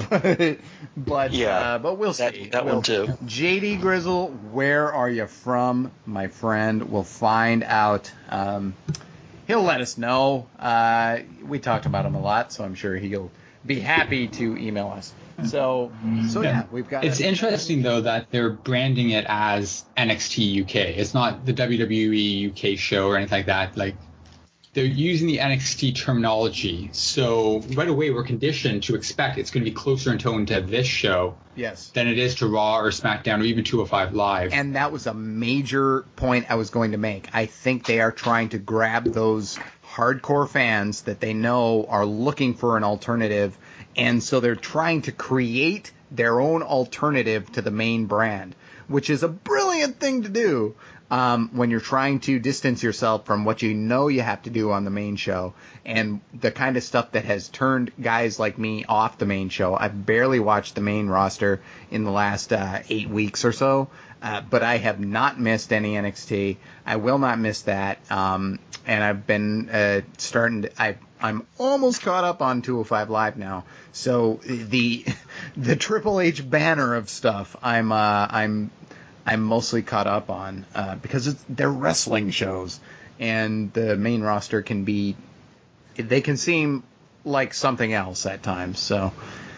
Speaker 1: but but
Speaker 2: yeah,
Speaker 1: uh, but we'll
Speaker 2: that,
Speaker 1: see.
Speaker 2: That
Speaker 1: we'll,
Speaker 2: one too.
Speaker 1: J D Grizzle, where are you from, my friend? We'll find out. Um, he'll let us know. Uh, we talked about him a lot, so I'm sure he'll be happy to email us. So so yeah, we've got.
Speaker 3: It's
Speaker 1: a,
Speaker 3: interesting though that they're branding it as N X T U K. It's not the W W E U K show or anything like that. Like, they're using the N X T terminology, so right away we're conditioned to expect it's going to be closer in tone to this show
Speaker 1: yes.
Speaker 3: than it is to Raw or SmackDown or even two oh five Live.
Speaker 1: And that was a major point I was going to make. I think they are trying to grab those hardcore fans that they know are looking for an alternative, and so they're trying to create their own alternative to the main brand, which is a brilliant thing to do. Um, when you're trying to distance yourself from what you know you have to do on the main show and the kind of stuff that has turned guys like me off the main show. I've barely watched the main roster in the last uh, eight weeks or so, uh, but I have not missed any N X T. I will not miss that. Um, and I've been uh, starting to, I, I'm almost caught up on two oh five Live now. So the the Triple H banner of stuff, I'm uh, I'm I'm mostly caught up on uh, because it's, they're wrestling shows, and the main roster can be, they can seem like something else at times. So,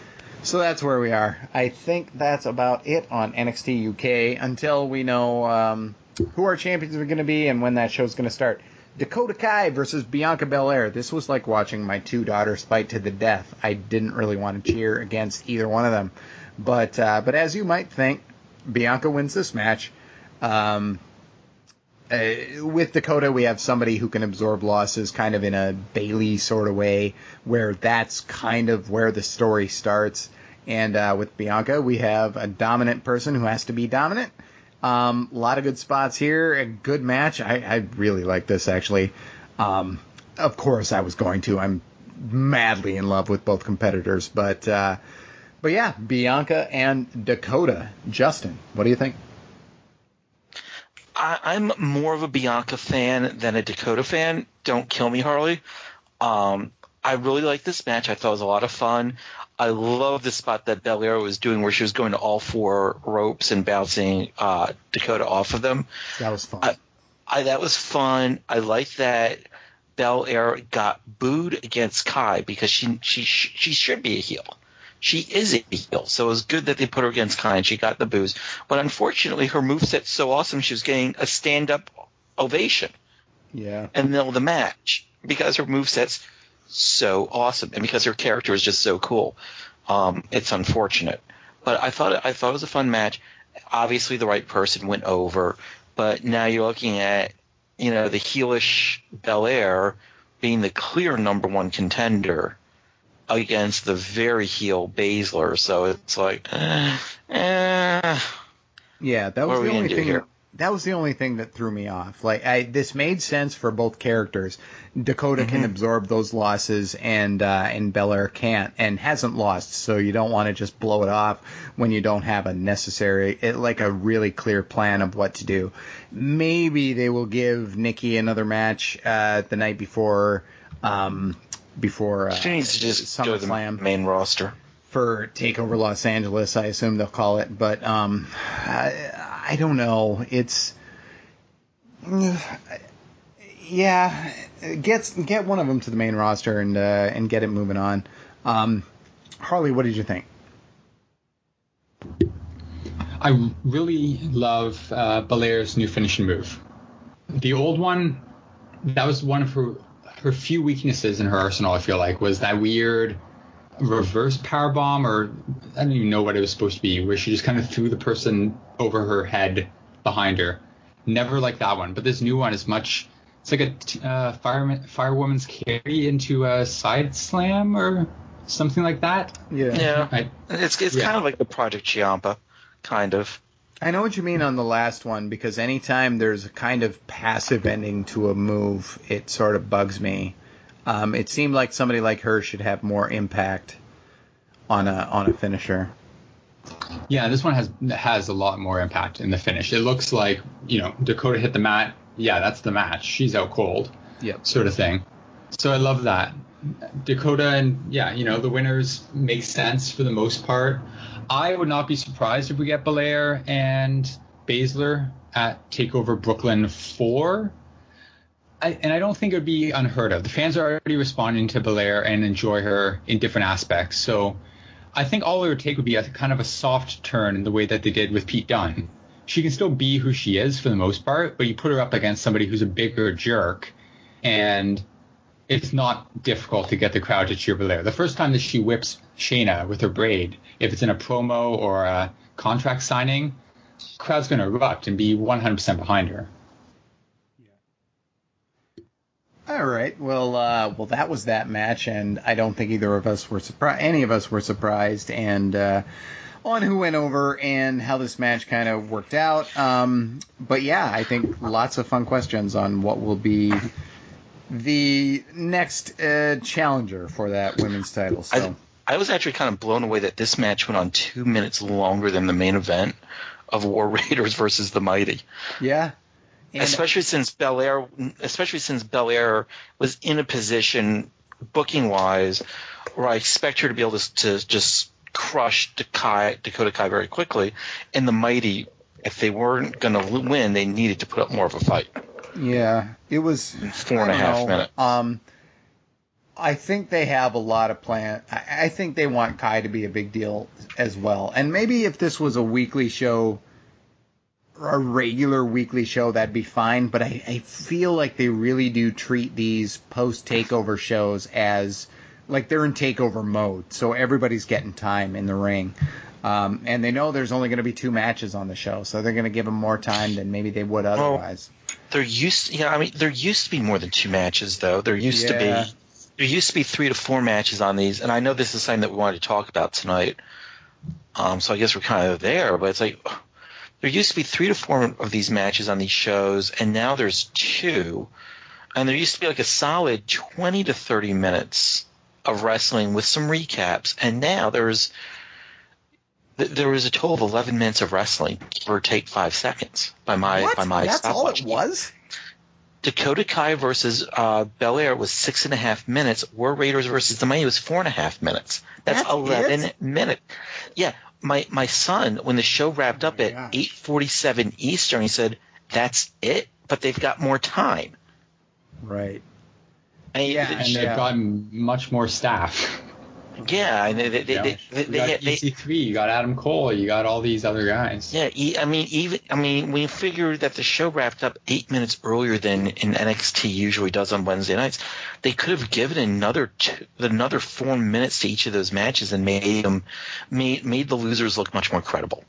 Speaker 1: so that's where we are. I think that's about it on N X T U K until we know um, who our champions are going to be and when that show's going to start. Dakota Kai versus Bianca Belair. This was like watching my two daughters fight to the death. I didn't really want to cheer against either one of them, but uh, but as you might think, Bianca wins this match. Um, uh, with Dakota, we have somebody who can absorb losses kind of in a Bayley sort of way, where that's kind of where the story starts. And uh, with Bianca, we have a dominant person who has to be dominant. Um, a lot of good spots here. A good match. I, I really like this, actually. Um, of course, I was going to. I'm madly in love with both competitors. But... Uh, But yeah, Bianca and Dakota. Justin, what do you think?
Speaker 2: I, I'm more of a Bianca fan than a Dakota fan. Don't kill me, Harley. Um, I really like this match. I thought it was a lot of fun. I love the spot that Belair was doing where she was going to all four ropes and bouncing uh, Dakota off of them.
Speaker 1: That was fun.
Speaker 2: I, I, that was fun. I like that Belair got booed against Kai because she she she should be a heel. She is a heel, so it was good that they put her against Kai and she got the boos. But unfortunately, her moveset's so awesome, she was getting a stand-up ovation
Speaker 1: Yeah.
Speaker 2: in the middle of the match because her moveset's so awesome and because her character is just so cool. Um, it's unfortunate. But I thought I thought it was a fun match. Obviously, the right person went over, but now you're looking at, you know, the heelish Belair being the clear number one contender against the very heel Baszler. So it's like, eh, eh.
Speaker 1: Yeah, that
Speaker 2: What
Speaker 1: was
Speaker 2: are we
Speaker 1: the
Speaker 2: gonna
Speaker 1: only
Speaker 2: do
Speaker 1: thing.
Speaker 2: here?
Speaker 1: That was the only thing that threw me off. Like, I, this made sense for both characters. Dakota can
Speaker 2: Mhm.
Speaker 1: absorb those losses, and uh, and Belair can't, and hasn't lost. So you don't want to just blow it off when you don't have a necessary, it, like a really clear plan of what to do. Maybe they will give Nikki another match uh, the night before, um, before uh,
Speaker 2: She needs to just go to the
Speaker 1: SummerSlam.
Speaker 2: main roster.
Speaker 1: For TakeOver Los Angeles, I assume they'll call it, but um, I, I don't know. It's yeah, get get one of them to the main roster and uh, and get it moving on. Um, Harley, what did you think?
Speaker 3: I really love uh, Belair's new finishing move. The old one, that was one of her her few weaknesses in her arsenal. I feel like was that weird reverse powerbomb, or I don't even know what it was supposed to be, where she just kind of threw the person over her head behind her. Never like that one, but this new one is much. It's like a uh, fireman firewoman's carry into a side slam or something like that.
Speaker 1: Yeah,
Speaker 2: Yeah,
Speaker 3: I,
Speaker 2: it's it's
Speaker 3: Yeah.
Speaker 2: kind of like the Project Ciampa, kind of.
Speaker 1: I know what you mean on the last one, because anytime there's a kind of passive ending to a move, it sort of bugs me. Um, it seemed like somebody like her should have more impact on a on a finisher.
Speaker 3: Yeah, this one has has a lot more impact in the finish. It looks like, you know, Dakota hit the mat. Yeah, that's the match. She's out cold.
Speaker 1: Yep.
Speaker 3: Sort of thing. So I love that. Dakota and, yeah, you know, the winners make sense for the most part. I would not be surprised if we get Belair and Baszler at TakeOver Brooklyn four. I, and I don't think it would be unheard of. The fans are already responding to Belair and enjoy her in different aspects. So I think all it would take would be a kind of a soft turn in the way that they did with Pete Dunne. She can still be who she is for the most part, but you put her up against somebody who's a bigger jerk, and it's not difficult to get the crowd to cheer Belair. The first time that she whips Shayna with her braid, if it's in a promo or a contract signing, the crowd's going to erupt and be one hundred percent behind her.
Speaker 1: All right. Well, uh, well, that was that match, and I don't think either of us were surprised. Any of us were surprised, and uh, on who went over and how this match kind of worked out. Um, but yeah, I think lots of fun questions on what will be the next uh, challenger for that women's title. So
Speaker 2: I, I was actually kind of blown away that this match went on two minutes longer than the main event of War Raiders versus the Mighty.
Speaker 1: yeah. And
Speaker 2: especially since Belair, especially since Belair was in a position, booking wise, where I expect her to be able to, to just crush Dakota, Dakota Kai very quickly. And the Mighty, if they weren't going to win, they needed to put up more of a fight.
Speaker 1: yeah, it was
Speaker 2: Four and
Speaker 1: I
Speaker 2: a
Speaker 1: don't
Speaker 2: half
Speaker 1: know.
Speaker 2: minutes.
Speaker 1: Um, I think they have a lot of plan. I, I think they want Kai to be a big deal as well. And maybe if this was a weekly show, a regular weekly show, that'd be fine. But I, I feel like they really do treat these post takeover shows as like they're in takeover mode. So everybody's getting time in the ring. Um, and they know there's only going to be two matches on the show, so they're going to give them more time than maybe they would otherwise.
Speaker 2: There used, yeah, I mean, there used to be more than two matches, though. There used
Speaker 1: Yeah.
Speaker 2: to be, there used to be three to four matches on these, and I know this is something that we wanted to talk about tonight. Um, so I guess we're kind of there, but it's like there used to be three to four of these matches on these shows, and now there's two, and there used to be like a solid twenty to thirty minutes of wrestling with some recaps, and now there's there was a total of eleven minutes of wrestling, give or take five seconds by my
Speaker 1: What?
Speaker 2: by my
Speaker 1: That's all it
Speaker 2: stopwatch.
Speaker 1: was?
Speaker 2: Dakota Kai versus uh, Belair was six and a half minutes. War Raiders versus the Mighty was four and a half minutes. That's,
Speaker 1: That's
Speaker 2: eleven
Speaker 1: it?
Speaker 2: minutes. Yeah, my my son, when the show wrapped up
Speaker 1: my
Speaker 2: at
Speaker 1: gosh.
Speaker 2: eight forty-seven Eastern, he said, "That's it," but they've got more time.
Speaker 1: Right.
Speaker 2: And,
Speaker 1: Yeah,
Speaker 3: And they've
Speaker 1: yeah.
Speaker 3: gotten much more staff.
Speaker 2: Yeah, and they they they,
Speaker 3: You know,
Speaker 2: they, they,
Speaker 3: you got
Speaker 2: they, they
Speaker 3: E C three, you got Adam Cole, you got all these other guys.
Speaker 2: yeah. e- I mean, even I mean, when you figure that the show wrapped up eight minutes earlier than in N X T usually does on Wednesday nights, they could have given another two, another four minutes to each of those matches and made them made made the losers look much more credible.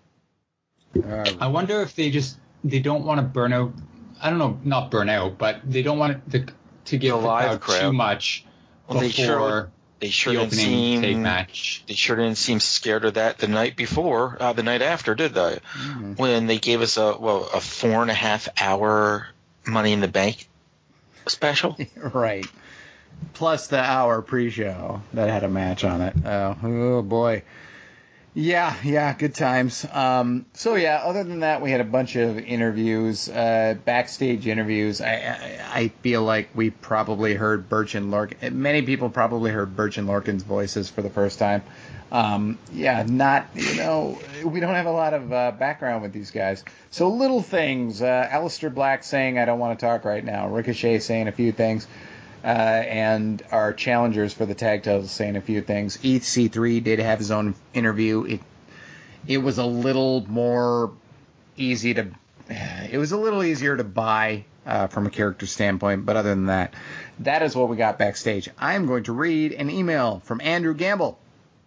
Speaker 3: I wonder if they just they don't want to burn out. I don't know, not burn out, but they don't want the, to give
Speaker 2: The
Speaker 3: the
Speaker 2: live
Speaker 3: crowd,
Speaker 2: crowd.
Speaker 3: too much
Speaker 2: Well, they
Speaker 3: before
Speaker 2: sure they sure
Speaker 3: the
Speaker 2: didn't
Speaker 3: opening
Speaker 2: seem
Speaker 3: take match.
Speaker 2: They sure didn't seem scared of that the night before, uh, the night after, did they?
Speaker 1: Mm-hmm.
Speaker 2: When they gave us a well a four and a half hour Money in the Bank special.
Speaker 1: Right. Plus the hour pre-show that had a match on it. Oh, oh boy. Yeah, yeah, good times. Um, so yeah, other than that, we had a bunch of interviews, uh, backstage interviews. I, I I feel like we probably heard Birch and Lorcan. Many people probably heard Birch and Lorcan's voices for the first time. Um, yeah, not, you know, we don't have a lot of uh, background with these guys. So little things. Uh, Aleister Black saying, I don't want to talk right now. Ricochet saying a few things. Uh, and our challengers for the tag titles saying a few things. E C three did have his own interview. It it was a little more easy to, it was a little easier to buy uh, from a character standpoint. But other than that, that is what we got backstage. I'm going to read an email from Andrew Gamble,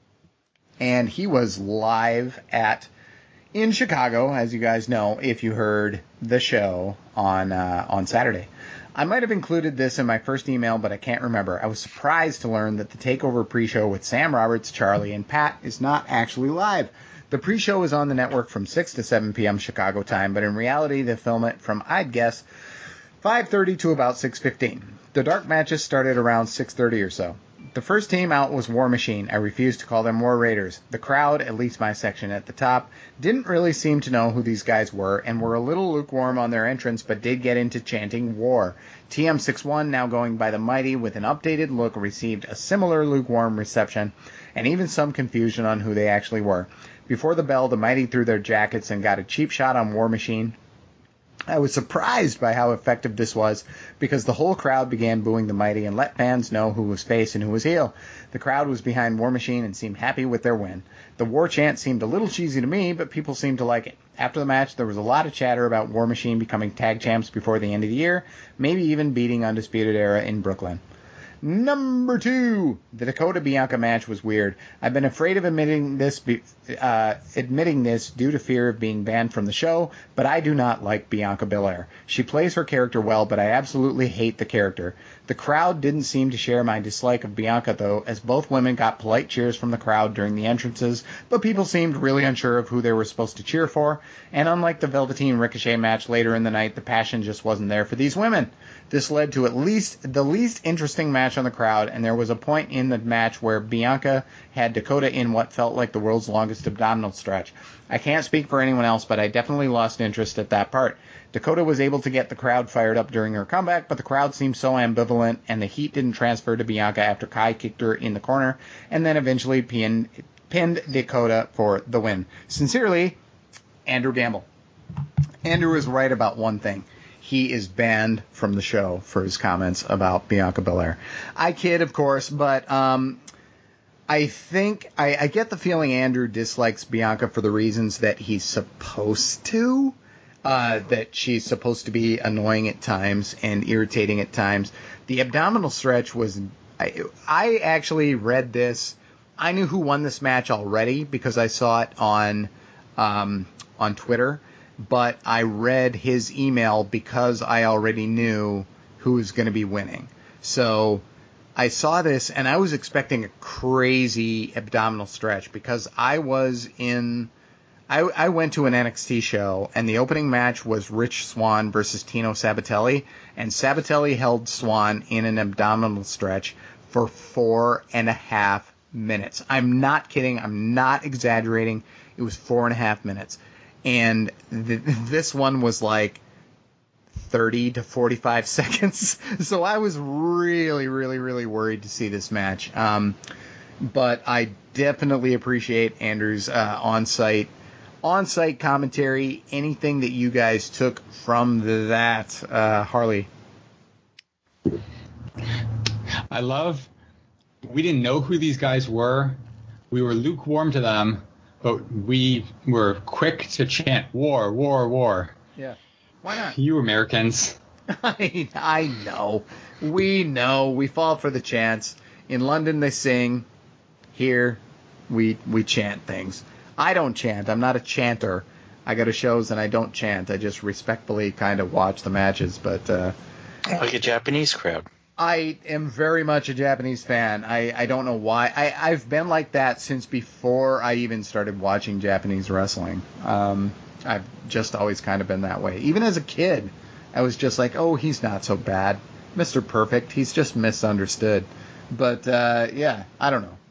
Speaker 1: and he was live at in Chicago, as you guys know, if you heard the show on uh, on Saturday. I might have included this in my first email, but I can't remember. I was surprised to learn that the TakeOver pre-show with Sam Roberts, Charlie, and Pat is not actually live. The pre-show is on the network from six to seven p.m. Chicago time, but in reality they film it from, I'd guess, five thirty to about six fifteen. The dark matches started around six thirty or so. The first team out was War Machine. I refuse to call them War Raiders. The crowd, at least my section at the top, didn't really seem to know who these guys were and were a little lukewarm on their entrance, but did get into chanting War. T M sixty-one, now going by the Mighty with an updated look, received a similar lukewarm reception and even some confusion on who they actually were. Before the bell, the Mighty threw their jackets and got a cheap shot on War Machine. I was surprised by how effective this was because the whole crowd began booing the Mighty and let fans know who was face and who was heel. The crowd was behind War Machine and seemed happy with their win. The War chant seemed a little cheesy to me, but people seemed to like it. After the match, there was a lot of chatter about War Machine becoming tag champs before the end of the year, maybe even beating Undisputed Era in Brooklyn. Number two, the Dakota Bianca match was weird. I've been afraid of admitting this, be, uh, admitting this due to fear of being banned from the show, but I do not like Bianca Belair. She plays her character well, but I absolutely hate the character. The crowd didn't seem to share my dislike of Bianca, though, as both women got polite cheers from the crowd during the entrances, but people seemed really unsure of who they were supposed to cheer for, and unlike the Velveteen Ricochet match later in the night, the passion just wasn't there for these women. This led to at least the least interesting match on the crowd, and there was a point in the match where Bianca had Dakota in what felt like the world's longest abdominal stretch. I can't speak for anyone else, but I definitely lost interest at that part. Dakota was able to get the crowd fired up during her comeback, but the crowd seemed so ambivalent, and the heat didn't transfer to Bianca after Kai kicked her in the corner, and then eventually pinned, pinned Dakota for the win. Sincerely, Andrew Gamble. Andrew is right about one thing. He is banned from the show for his comments about Bianca Belair. I kid, of course, but um, I think I, I get the feeling Andrew dislikes Bianca for the reasons that he's supposed to. Uh, that she's supposed to be annoying at times and irritating at times. The abdominal stretch was... I, I actually read this. I knew who won this match already because I saw it on um, on Twitter. But I read his email because I already knew who was going to be winning. So I saw this, and I was expecting a crazy abdominal stretch because I was in... I, I went to an N X T show, and the opening match was Rich Swann versus Tino Sabatelli, and Sabatelli held Swann in an abdominal stretch for four and a half minutes. I'm not kidding. I'm not exaggerating. It was four and a half minutes. And th- this one was like thirty to forty-five seconds. So I was really, really, really worried to see this match. Um, but I definitely appreciate Andrew's uh, on-site on-site commentary. Anything that you guys took from that, uh, Harley?
Speaker 3: I love, we didn't know who these guys were. We were lukewarm to them, but we were quick to chant war, war, war.
Speaker 1: Yeah. Why not?
Speaker 3: You Americans.
Speaker 1: I, I know. We know. We fall for the chants. In London, they sing. Here, we we chant things. I don't chant. I'm not a chanter. I go to shows and I don't chant. I just respectfully kind of watch the matches. But uh,
Speaker 2: like a Japanese crowd.
Speaker 1: I am very much a Japanese fan. I, I don't know why. I, I've been like that since before I even started watching Japanese wrestling. Um, I've just always kind of been that way. Even as a kid, I was just like, oh, he's not so bad. Mister Perfect, he's just misunderstood. But, uh, yeah, I don't know.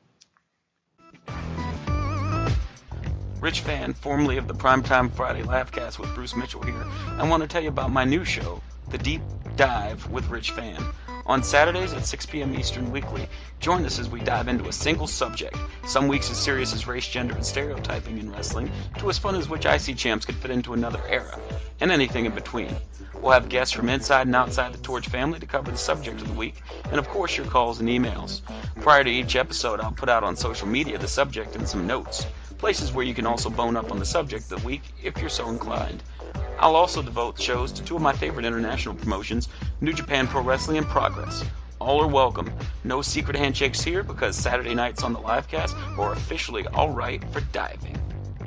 Speaker 6: Rich Fan, formerly of the Primetime Friday Laughcast with Bruce Mitchell here. I want to tell you about my new show, The Deep Dive with Rich Fan. On Saturdays at six p.m. Eastern weekly, join us as we dive into a single subject. Some weeks as serious as race, gender, and stereotyping in wrestling, to as fun as which I C champs could fit into another era, and anything in between. We'll have guests from inside and outside the Torch family to cover the subject of the week, and of course your calls and emails. Prior to each episode, I'll put out on social media the subject and some notes, places where you can also bone up on the subject of the week if you're so inclined. I'll also devote shows to two of my favorite international promotions, New Japan Pro Wrestling and Progress. All are welcome. No secret handshakes here because Saturday nights on the livecast are officially all right for diving.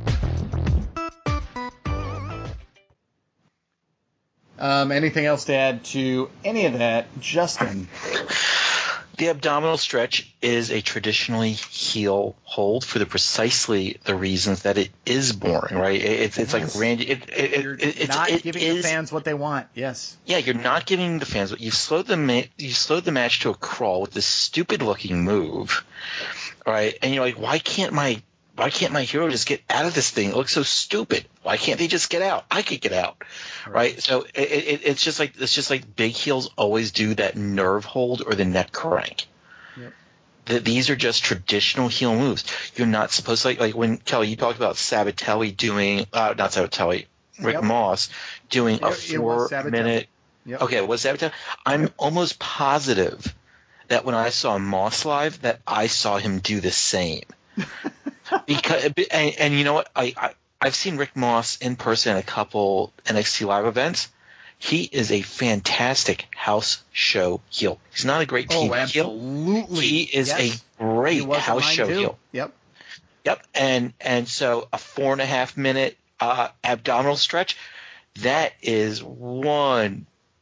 Speaker 1: Um, anything else to add to any of that, Justin?
Speaker 2: The abdominal stretch is a traditionally heel hold for the precisely the reasons that it is boring, right? It's it's
Speaker 1: Yes.
Speaker 2: like Randy. It, it,
Speaker 1: You're
Speaker 2: it, it's
Speaker 1: not
Speaker 2: it
Speaker 1: giving
Speaker 2: is,
Speaker 1: the fans what they want. Yes.
Speaker 2: Yeah, you're not giving the fans. You've slowed the ma- you slowed the match to a crawl with this stupid looking move, right? And you're like, why can't my why can't my hero just get out of this thing? It looks so stupid. Why can't they just get out? I could get out, right? right? So it, it, it's just like it's just like big heels always do that nerve hold or the neck crank.
Speaker 1: Yep.
Speaker 2: The, these are just traditional heel moves. You're not supposed to like like when Kelly you talked about Sabatelli doing uh, not Sabatelli, Rick
Speaker 1: Yep.
Speaker 2: Moss doing a
Speaker 1: It- it was
Speaker 2: four
Speaker 1: Sabatelli.
Speaker 2: minute.
Speaker 1: Yep.
Speaker 2: Okay, was Sabatelli? I'm almost positive that when I saw Moss live, that I saw him do the same. because and, and you know what? I, I I've seen Rick Moss in person at a couple N X T live events. He is a fantastic house show heel. He's not a great
Speaker 1: Oh,
Speaker 2: team heel.
Speaker 1: absolutely.
Speaker 2: He is
Speaker 1: Yes.
Speaker 2: a
Speaker 1: He
Speaker 2: great
Speaker 1: was at
Speaker 2: house
Speaker 1: mine
Speaker 2: show
Speaker 1: too.
Speaker 2: heel.
Speaker 1: Yep.
Speaker 2: Yep, and and so a four and a half minute uh, abdominal stretch, that is one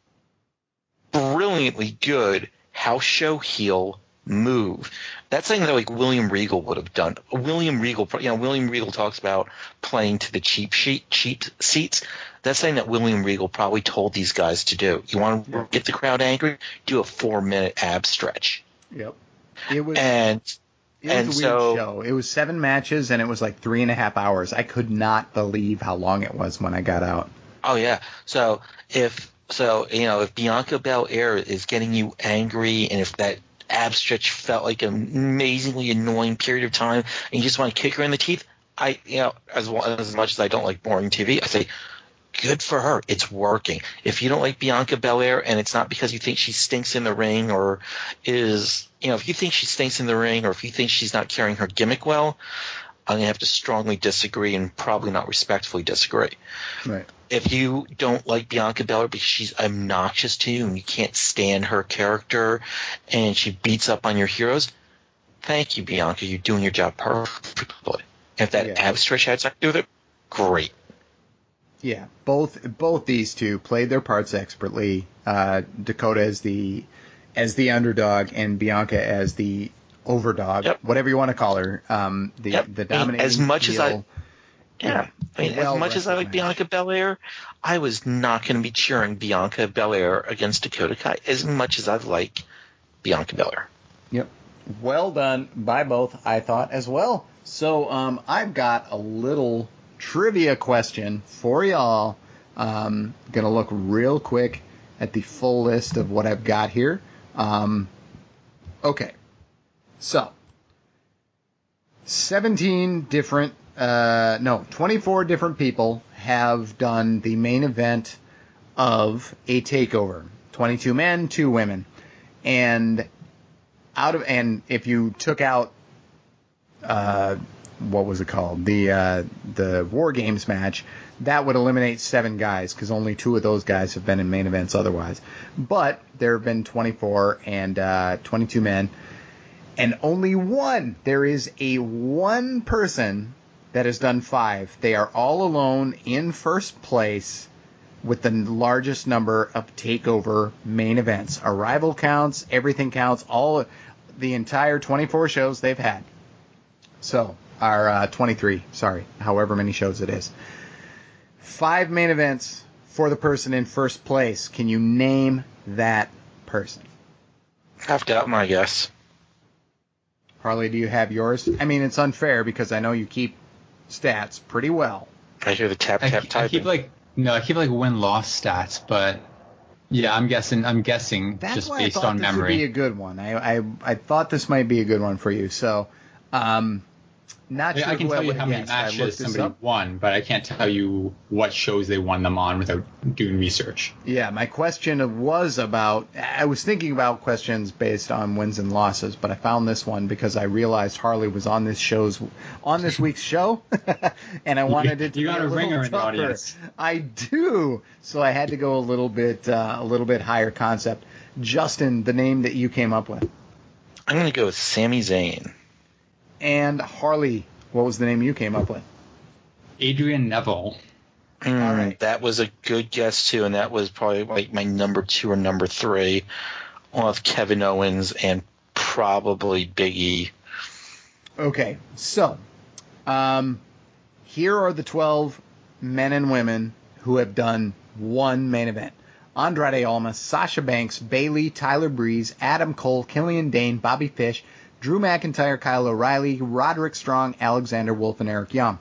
Speaker 2: brilliantly good house show heel move. That's something that like William Regal would have done. William Regal, you know, William Regal talks about playing to the cheap sheet, cheap seats. That's something that William Regal probably told these guys to do. You want to
Speaker 1: Yeah.
Speaker 2: get the crowd angry? Do a four minute ab stretch.
Speaker 1: Yep. It was.
Speaker 2: And
Speaker 1: It was
Speaker 2: and
Speaker 1: a weird
Speaker 2: so-
Speaker 1: show. It was seven matches, and it was like three and a half hours. I could not believe how long it was when I got out.
Speaker 2: Oh yeah. So if so, you know, if Bianca Belair is getting you angry, and if that ab stretch felt like an amazingly annoying period of time, and you just want to kick her in the teeth, I, you know, as as much as I don't like boring T V, I say, good for her. It's working. If you don't like Bianca Belair, and it's not because you think she stinks in the ring, or is, you know, if you think she stinks in the ring, or if you think she's not carrying her gimmick well, I'm gonna have to strongly disagree, and probably not respectfully disagree.
Speaker 1: Right.
Speaker 2: If you don't like Bianca Belair because she's obnoxious to you and you can't stand her character and she beats up on your heroes, thank you, Bianca. You're doing your job perfectly. If that
Speaker 1: Yeah.
Speaker 2: ab stretch had something to do with it, great.
Speaker 1: Yeah, both both these two played their parts expertly. Uh, Dakota as the as the underdog and Bianca as the overdog,
Speaker 2: Yep.
Speaker 1: whatever you want to call her. Um, the
Speaker 2: Yep.
Speaker 1: the
Speaker 2: And
Speaker 1: dominating
Speaker 2: as much as I-
Speaker 1: heel.
Speaker 2: Yeah. I mean,
Speaker 1: Well
Speaker 2: as much as I like
Speaker 1: wrestled
Speaker 2: Bianca Belair, I was not going to be cheering Bianca Belair against Dakota Kai as much as I like Bianca Belair.
Speaker 1: Yep. Well done by both, I thought, as well. So um, I've got a little trivia question for y'all. Um, gonna look real quick at the full list of what I've got here. Um, okay. So, seventeen different, uh, no, twenty-four different people have done the main event of a takeover. twenty-two men, two women. And out of and if you took out uh, what was it called the uh, the War Games match, that would eliminate seven guys because only two of those guys have been in main events otherwise. But there have been twenty-four and uh, twenty-two men, and only one. There is a one person that has done five. They are all alone in first place with the largest number of TakeOver main events. Arrival counts, everything counts, all the entire twenty-four shows they've had. So, our uh, twenty-three, sorry, however many shows it is. Five main events for the person in first place. Can you name that person?
Speaker 2: I've got my guess.
Speaker 1: Harley, do you have yours? I mean, it's unfair because I know you keep stats pretty well.
Speaker 2: I hear the tap
Speaker 3: I,
Speaker 2: tap
Speaker 3: keep-
Speaker 2: typing.
Speaker 3: I keep like no, I keep like win loss stats, but yeah, I'm guessing. I'm guessing
Speaker 1: That's
Speaker 3: just
Speaker 1: why
Speaker 3: based
Speaker 1: I thought
Speaker 3: on
Speaker 1: this
Speaker 3: memory.
Speaker 1: would be a good one. I, I I thought this might be a good one for you. So, um, not sure
Speaker 3: I can
Speaker 1: who
Speaker 3: tell you
Speaker 1: would've
Speaker 3: how many
Speaker 1: guessed. I
Speaker 3: matches
Speaker 1: looked this
Speaker 3: somebody
Speaker 1: up.
Speaker 3: won, but I can't tell you what shows they won them on without doing research.
Speaker 1: Yeah, my question was about, I was thinking about questions based on wins and losses, but I found this one because I realized Harley was on this show's, on this week's show, and I wanted it to
Speaker 3: You
Speaker 1: be
Speaker 3: got
Speaker 1: a
Speaker 3: a
Speaker 1: little
Speaker 3: ringer in the
Speaker 1: tougher.
Speaker 3: audience.
Speaker 1: I do, so I had to go a little bit, uh, a little bit higher concept. Justin, the name that you came up with.
Speaker 2: I'm going to go with Sami Zayn.
Speaker 1: And Harley, what was the name you came up with?
Speaker 3: Adrian Neville.
Speaker 2: Mm,
Speaker 1: All right.
Speaker 2: That was a good guess, too, and that was probably like my number two or number three, along with Kevin Owens and probably Big E.
Speaker 1: Okay, so um, here are the twelve men and women who have done one main event. Andrade Almas, Sasha Banks, Bayley, Tyler Breeze, Adam Cole, Killian Dane, Bobby Fish, Drew McIntyre, Kyle O'Reilly, Roderick Strong, Alexander Wolf, and Eric Young.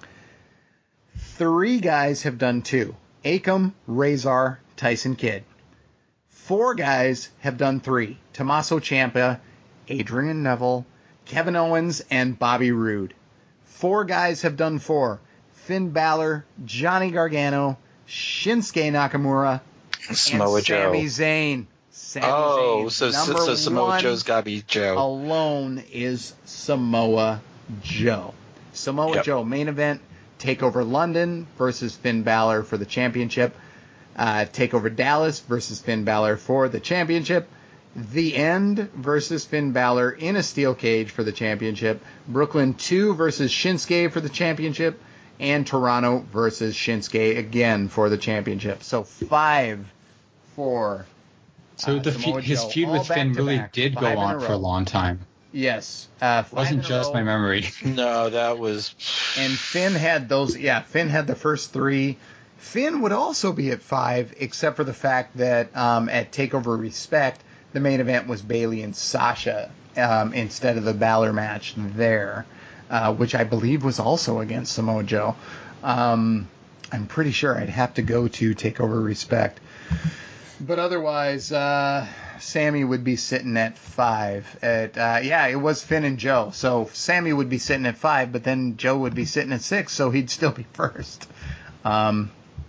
Speaker 1: Three guys have done two. Akam, Razor, Tyson Kidd. Four guys have done three. Tommaso Ciampa, Adrian Neville, Kevin Owens, and Bobby Roode. Four guys have done four. Finn Balor, Johnny Gargano, Shinsuke Nakamura,
Speaker 2: Samoa
Speaker 1: and
Speaker 2: Joe.
Speaker 1: Sami Zayn. Sami
Speaker 2: Oh,
Speaker 1: Zayn.
Speaker 2: so, so,
Speaker 1: Number
Speaker 2: so Samoa
Speaker 1: one
Speaker 2: Joe's got to be Joe.
Speaker 1: alone is Samoa Joe. Samoa
Speaker 2: Yep.
Speaker 1: Joe, main event, TakeOver London versus Finn Balor for the championship. Uh, TakeOver Dallas versus Finn Balor for the championship. The End versus Finn Balor in a steel cage for the championship. Brooklyn two versus Shinsuke for the championship. And Toronto versus Shinsuke again for the championship. So five for
Speaker 3: So
Speaker 1: uh,
Speaker 3: the
Speaker 1: Samoa
Speaker 3: fe- his
Speaker 1: Joe.
Speaker 3: feud
Speaker 1: All
Speaker 3: with Finn
Speaker 1: back to
Speaker 3: really
Speaker 1: back.
Speaker 3: did go
Speaker 1: Five in
Speaker 3: on
Speaker 1: a
Speaker 3: for a
Speaker 1: row.
Speaker 3: long time.
Speaker 1: Yes. Uh,
Speaker 3: It wasn't
Speaker 1: five in a
Speaker 3: just
Speaker 1: row.
Speaker 3: my memory.
Speaker 2: No, that was...
Speaker 1: And Finn had those, yeah, Finn had the first three. Finn would also be at five, except for the fact that um, at TakeOver Respect, the main event was Bayley and Sasha um, instead of the Balor match there, uh, which I believe was also against Samoa Joe. Um, I'm pretty sure I'd have to go to TakeOver Respect. But otherwise, uh, Sammy would be sitting at five. At uh, yeah, it was Finn and Joe. So Sammy would be sitting at five, but then Joe would be sitting at six, so he'd still be first. Um,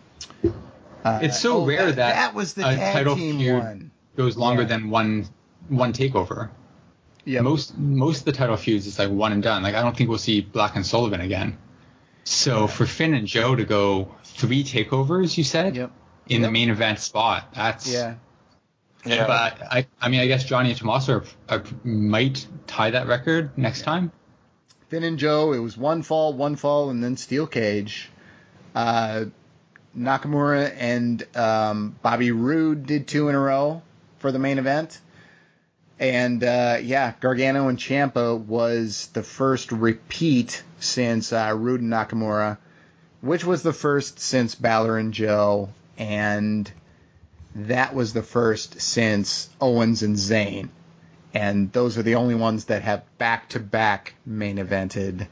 Speaker 1: uh,
Speaker 3: It's so
Speaker 1: oh,
Speaker 3: rare that,
Speaker 1: that was the
Speaker 3: a
Speaker 1: tag
Speaker 3: title
Speaker 1: team
Speaker 3: feud
Speaker 1: one.
Speaker 3: goes longer
Speaker 1: Yeah.
Speaker 3: than one one takeover.
Speaker 1: Yeah,
Speaker 3: Most most of the title feuds is like one and done. Like I don't think we'll see Black and Sullivan again. So for Finn and Joe to go three takeovers, you said,
Speaker 1: Yep.
Speaker 3: in
Speaker 1: Yep.
Speaker 3: the main event spot, that's
Speaker 1: yeah.
Speaker 2: Yeah.
Speaker 3: But I, I mean, I guess Johnny and Tommaso are, are, might tie that record next time.
Speaker 1: Finn and Joe, it was one fall, one fall, and then steel cage. Uh, Nakamura and um, Bobby Roode did two in a row for the main event. And, uh, yeah, Gargano and Ciampa was the first repeat since uh, Roode and Nakamura, which was the first since Balor and Joe, and that was the first since Owens and Zayn. And those are the only ones that have back-to-back main evented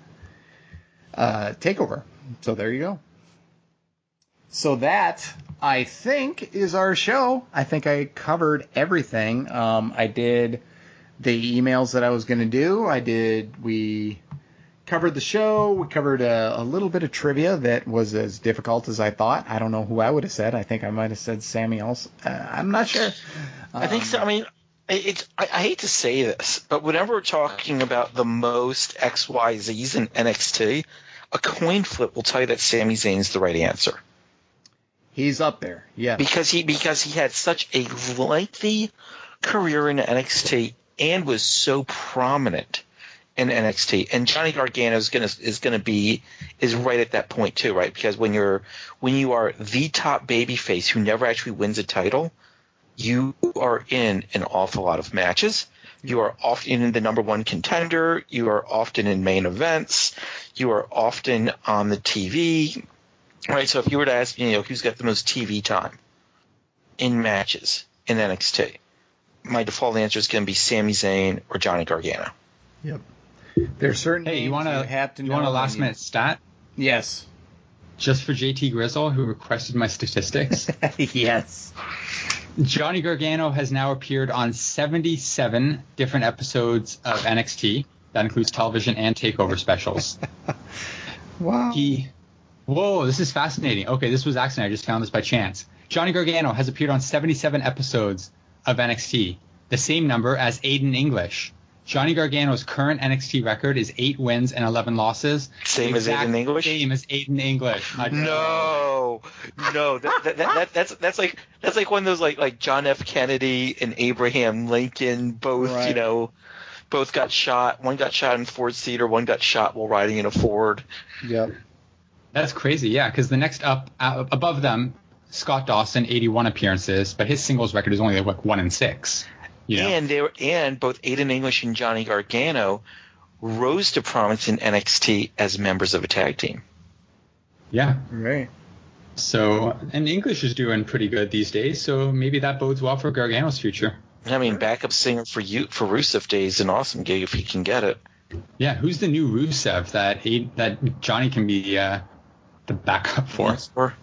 Speaker 1: uh, TakeOver. So there you go. So that, I think, is our show. I think I covered everything. Um, I did the emails that I was going to do. I did, we covered the show. We covered a, a little bit of trivia that was as difficult as I thought. I don't know who I would have said. I think I might have said Sammy also. Uh, I'm not sure.
Speaker 2: I think so. I mean, It's, I, I hate to say this, but whenever we're talking about the most X Y Zs in N X T, a coin flip will tell you that Sami Zayn is the right answer.
Speaker 1: He's up there, yeah.
Speaker 2: Because he because he had such a lengthy career in N X T and was so prominent in N X T. And Johnny Gargano is gonna is gonna be is right at that point too, right? Because when you're when you are the top babyface who never actually wins a title, you are in an awful lot of matches. You are often the number one contender. You are often in main events. You are often on the T V. Right, so if you were to ask me, you know, who's got the most T V time in matches in N X T, my default answer is going to be Sami Zayn or Johnny Gargano.
Speaker 1: Yep. There's certain
Speaker 3: Hey, you want
Speaker 1: you
Speaker 3: to
Speaker 1: have to
Speaker 3: you
Speaker 1: know
Speaker 3: want a
Speaker 1: when
Speaker 3: last
Speaker 1: you-
Speaker 3: minute stat?
Speaker 1: Yes.
Speaker 3: Just for J T Grizzle, who requested my statistics.
Speaker 1: Yes.
Speaker 3: Johnny Gargano has now appeared on seventy-seven different episodes of N X T. That includes television and takeover specials.
Speaker 1: Wow.
Speaker 3: He, whoa, this is fascinating. Okay, this was accident. I just found this by chance. Johnny Gargano has appeared on seventy-seven episodes of N X T, the same number as Aiden English. Johnny Gargano's current N X T record is eight wins and eleven losses.
Speaker 2: Same as
Speaker 3: Exact
Speaker 2: Aiden English?
Speaker 3: Same as Aiden English. I-
Speaker 2: No, no, that, that, that, that, that's that's like that's like one of those like like John F. Kennedy and Abraham Lincoln, both
Speaker 1: Right.
Speaker 2: you know, both got shot. One got shot in Ford Cedar, one got shot while riding in a Ford.
Speaker 1: Yep.
Speaker 3: That's crazy, yeah, because the next up uh, above them, Scott Dawson, eighty-one appearances, but his singles record is only like one and six. You know?
Speaker 2: And they were, and both Aiden English and Johnny Gargano rose to prominence in N X T as members of a tag team.
Speaker 3: Yeah.
Speaker 1: Right.
Speaker 3: So, and English is doing pretty good these days, so maybe that bodes well for Gargano's future.
Speaker 2: I mean, backup singer for you for Rusev Day is an awesome gig if he can get it.
Speaker 3: Yeah, who's the new Rusev that Aid, that Johnny can be uh, the backup for?
Speaker 2: Or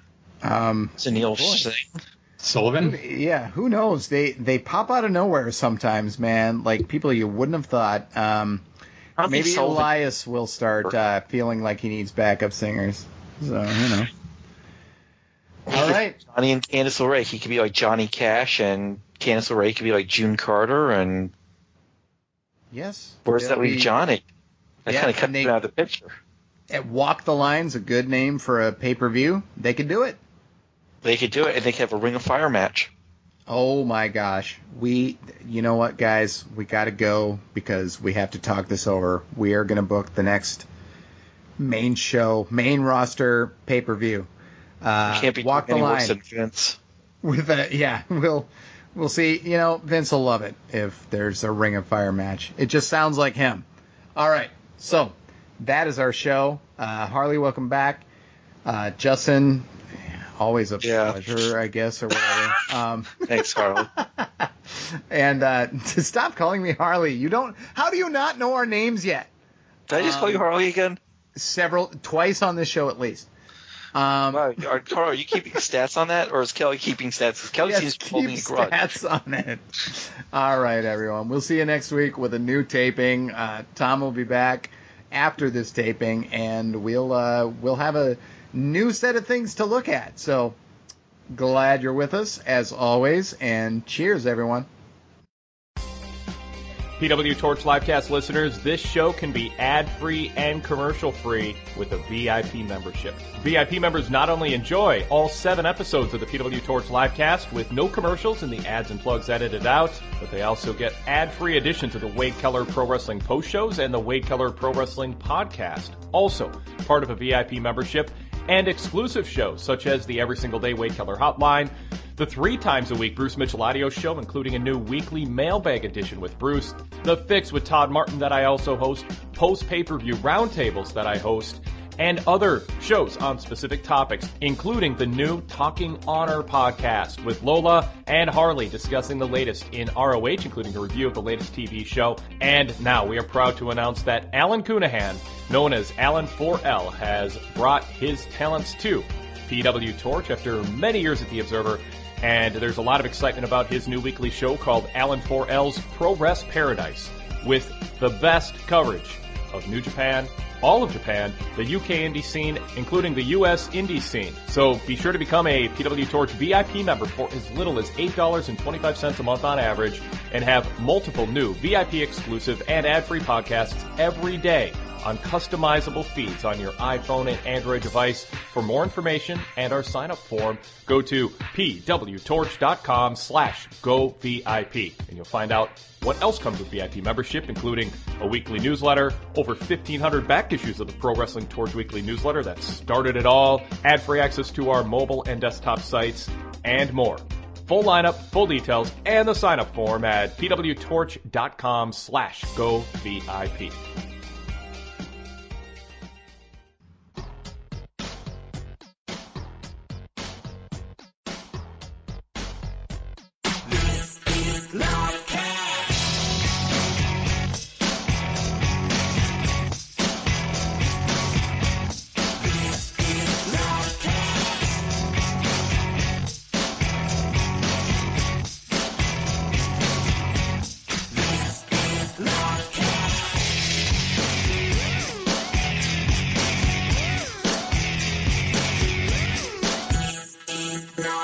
Speaker 1: Um,
Speaker 2: it's a Neil
Speaker 1: Boy.
Speaker 2: Singh.
Speaker 3: Sullivan?
Speaker 1: yeah, who knows? They they pop out of nowhere sometimes, man. Like people you wouldn't have thought. Um,
Speaker 2: I don't think
Speaker 1: maybe
Speaker 2: Sullivan-
Speaker 1: Elias will start uh, feeling like he needs backup singers. So, you know. All right.
Speaker 2: Johnny and Candice LeRae. He could be like Johnny Cash, and Candice LeRae could be like June Carter. And
Speaker 1: Yes.
Speaker 2: where does that
Speaker 1: They'll
Speaker 2: leave
Speaker 1: be-
Speaker 2: Johnny? That
Speaker 1: Yeah,
Speaker 2: kind of cut
Speaker 1: and they-
Speaker 2: him out of the picture.
Speaker 1: At Walk the Line's a good name for a pay-per-view. They could do it.
Speaker 2: They could do it, and they could have a Ring of Fire match.
Speaker 1: Oh my gosh. We, you know what, guys? We got to go because we have to talk this over. We are going to book the next main show, main roster pay-per-view. Uh,
Speaker 2: Can't be
Speaker 1: Walk the
Speaker 2: any worse
Speaker 1: Line.
Speaker 2: than Vince.
Speaker 1: With a, yeah, we'll we'll see. You know, Vince will love it if there's a Ring of Fire match. It just sounds like him. All right, so that is our show. Uh, Harley, welcome back. Uh, Justin, always a
Speaker 2: Yeah.
Speaker 1: pleasure, I guess, or whatever. Um,
Speaker 2: Thanks, Harley.
Speaker 1: and uh, to stop calling me Harley. You don't. How do you not know our names yet?
Speaker 2: Did I just call you
Speaker 1: Um,
Speaker 2: Harley again?
Speaker 1: Several, twice on this show at least. Um,
Speaker 2: Wow, are, Carl, are you keeping stats on that, or is Kelly keeping stats? 'Cause Kelly
Speaker 1: Yes,
Speaker 2: seems to be holding a
Speaker 1: keep
Speaker 2: grudge.
Speaker 1: stats on it. All right, everyone. We'll see you next week with a new taping. Uh, Tom will be back after this taping, and we'll uh, we'll have a new set of things to look at. So glad you're with us as always, and cheers, everyone.
Speaker 7: P W Torch Livecast listeners, this show can be ad-free and commercial-free with a V I P membership. V I P members not only enjoy all seven episodes of the P W Torch Livecast with no commercials and the ads and plugs edited out, but they also get ad-free addition to the Wade Keller Pro Wrestling post shows and the Wade Keller Pro Wrestling podcast. Also, part of a V I P membership and exclusive shows such as the Every Single Day Wade Keller Hotline, the three times a week Bruce Mitchell audio show, including a new weekly mailbag edition with Bruce, The Fix with Todd Martin that I also host, post pay-per-view roundtables that I host, and other shows on specific topics, including the new Talking Honor podcast with Lola and Harley discussing the latest in R O H, including a review of the latest T V show. And now we are proud to announce that Alan Cunahan, known as Alan four L, has brought his talents to P W Torch after many years at The Observer, and there's a lot of excitement about his new weekly show called Alan four L's Pro Wrest Paradise, with the best coverage of New Japan, all of Japan, the U K indie scene, including the U S indie scene. So be sure to become a P W Torch V I P member for as little as eight dollars and twenty-five cents a month on average, and have multiple new V I P exclusive and ad-free podcasts every day on customizable feeds on your iPhone and Android device. For more information and our sign-up form, go to pwtorch.com slash go VIP, and you'll find out what else comes with V I P membership, including a weekly newsletter, over fifteen hundred back issues of the Pro Wrestling Torch weekly newsletter that started it all, ad-free access to our mobile and desktop sites, and more. Full lineup, full details, and the sign-up form at pwtorch.com slash go VIP.
Speaker 8: No.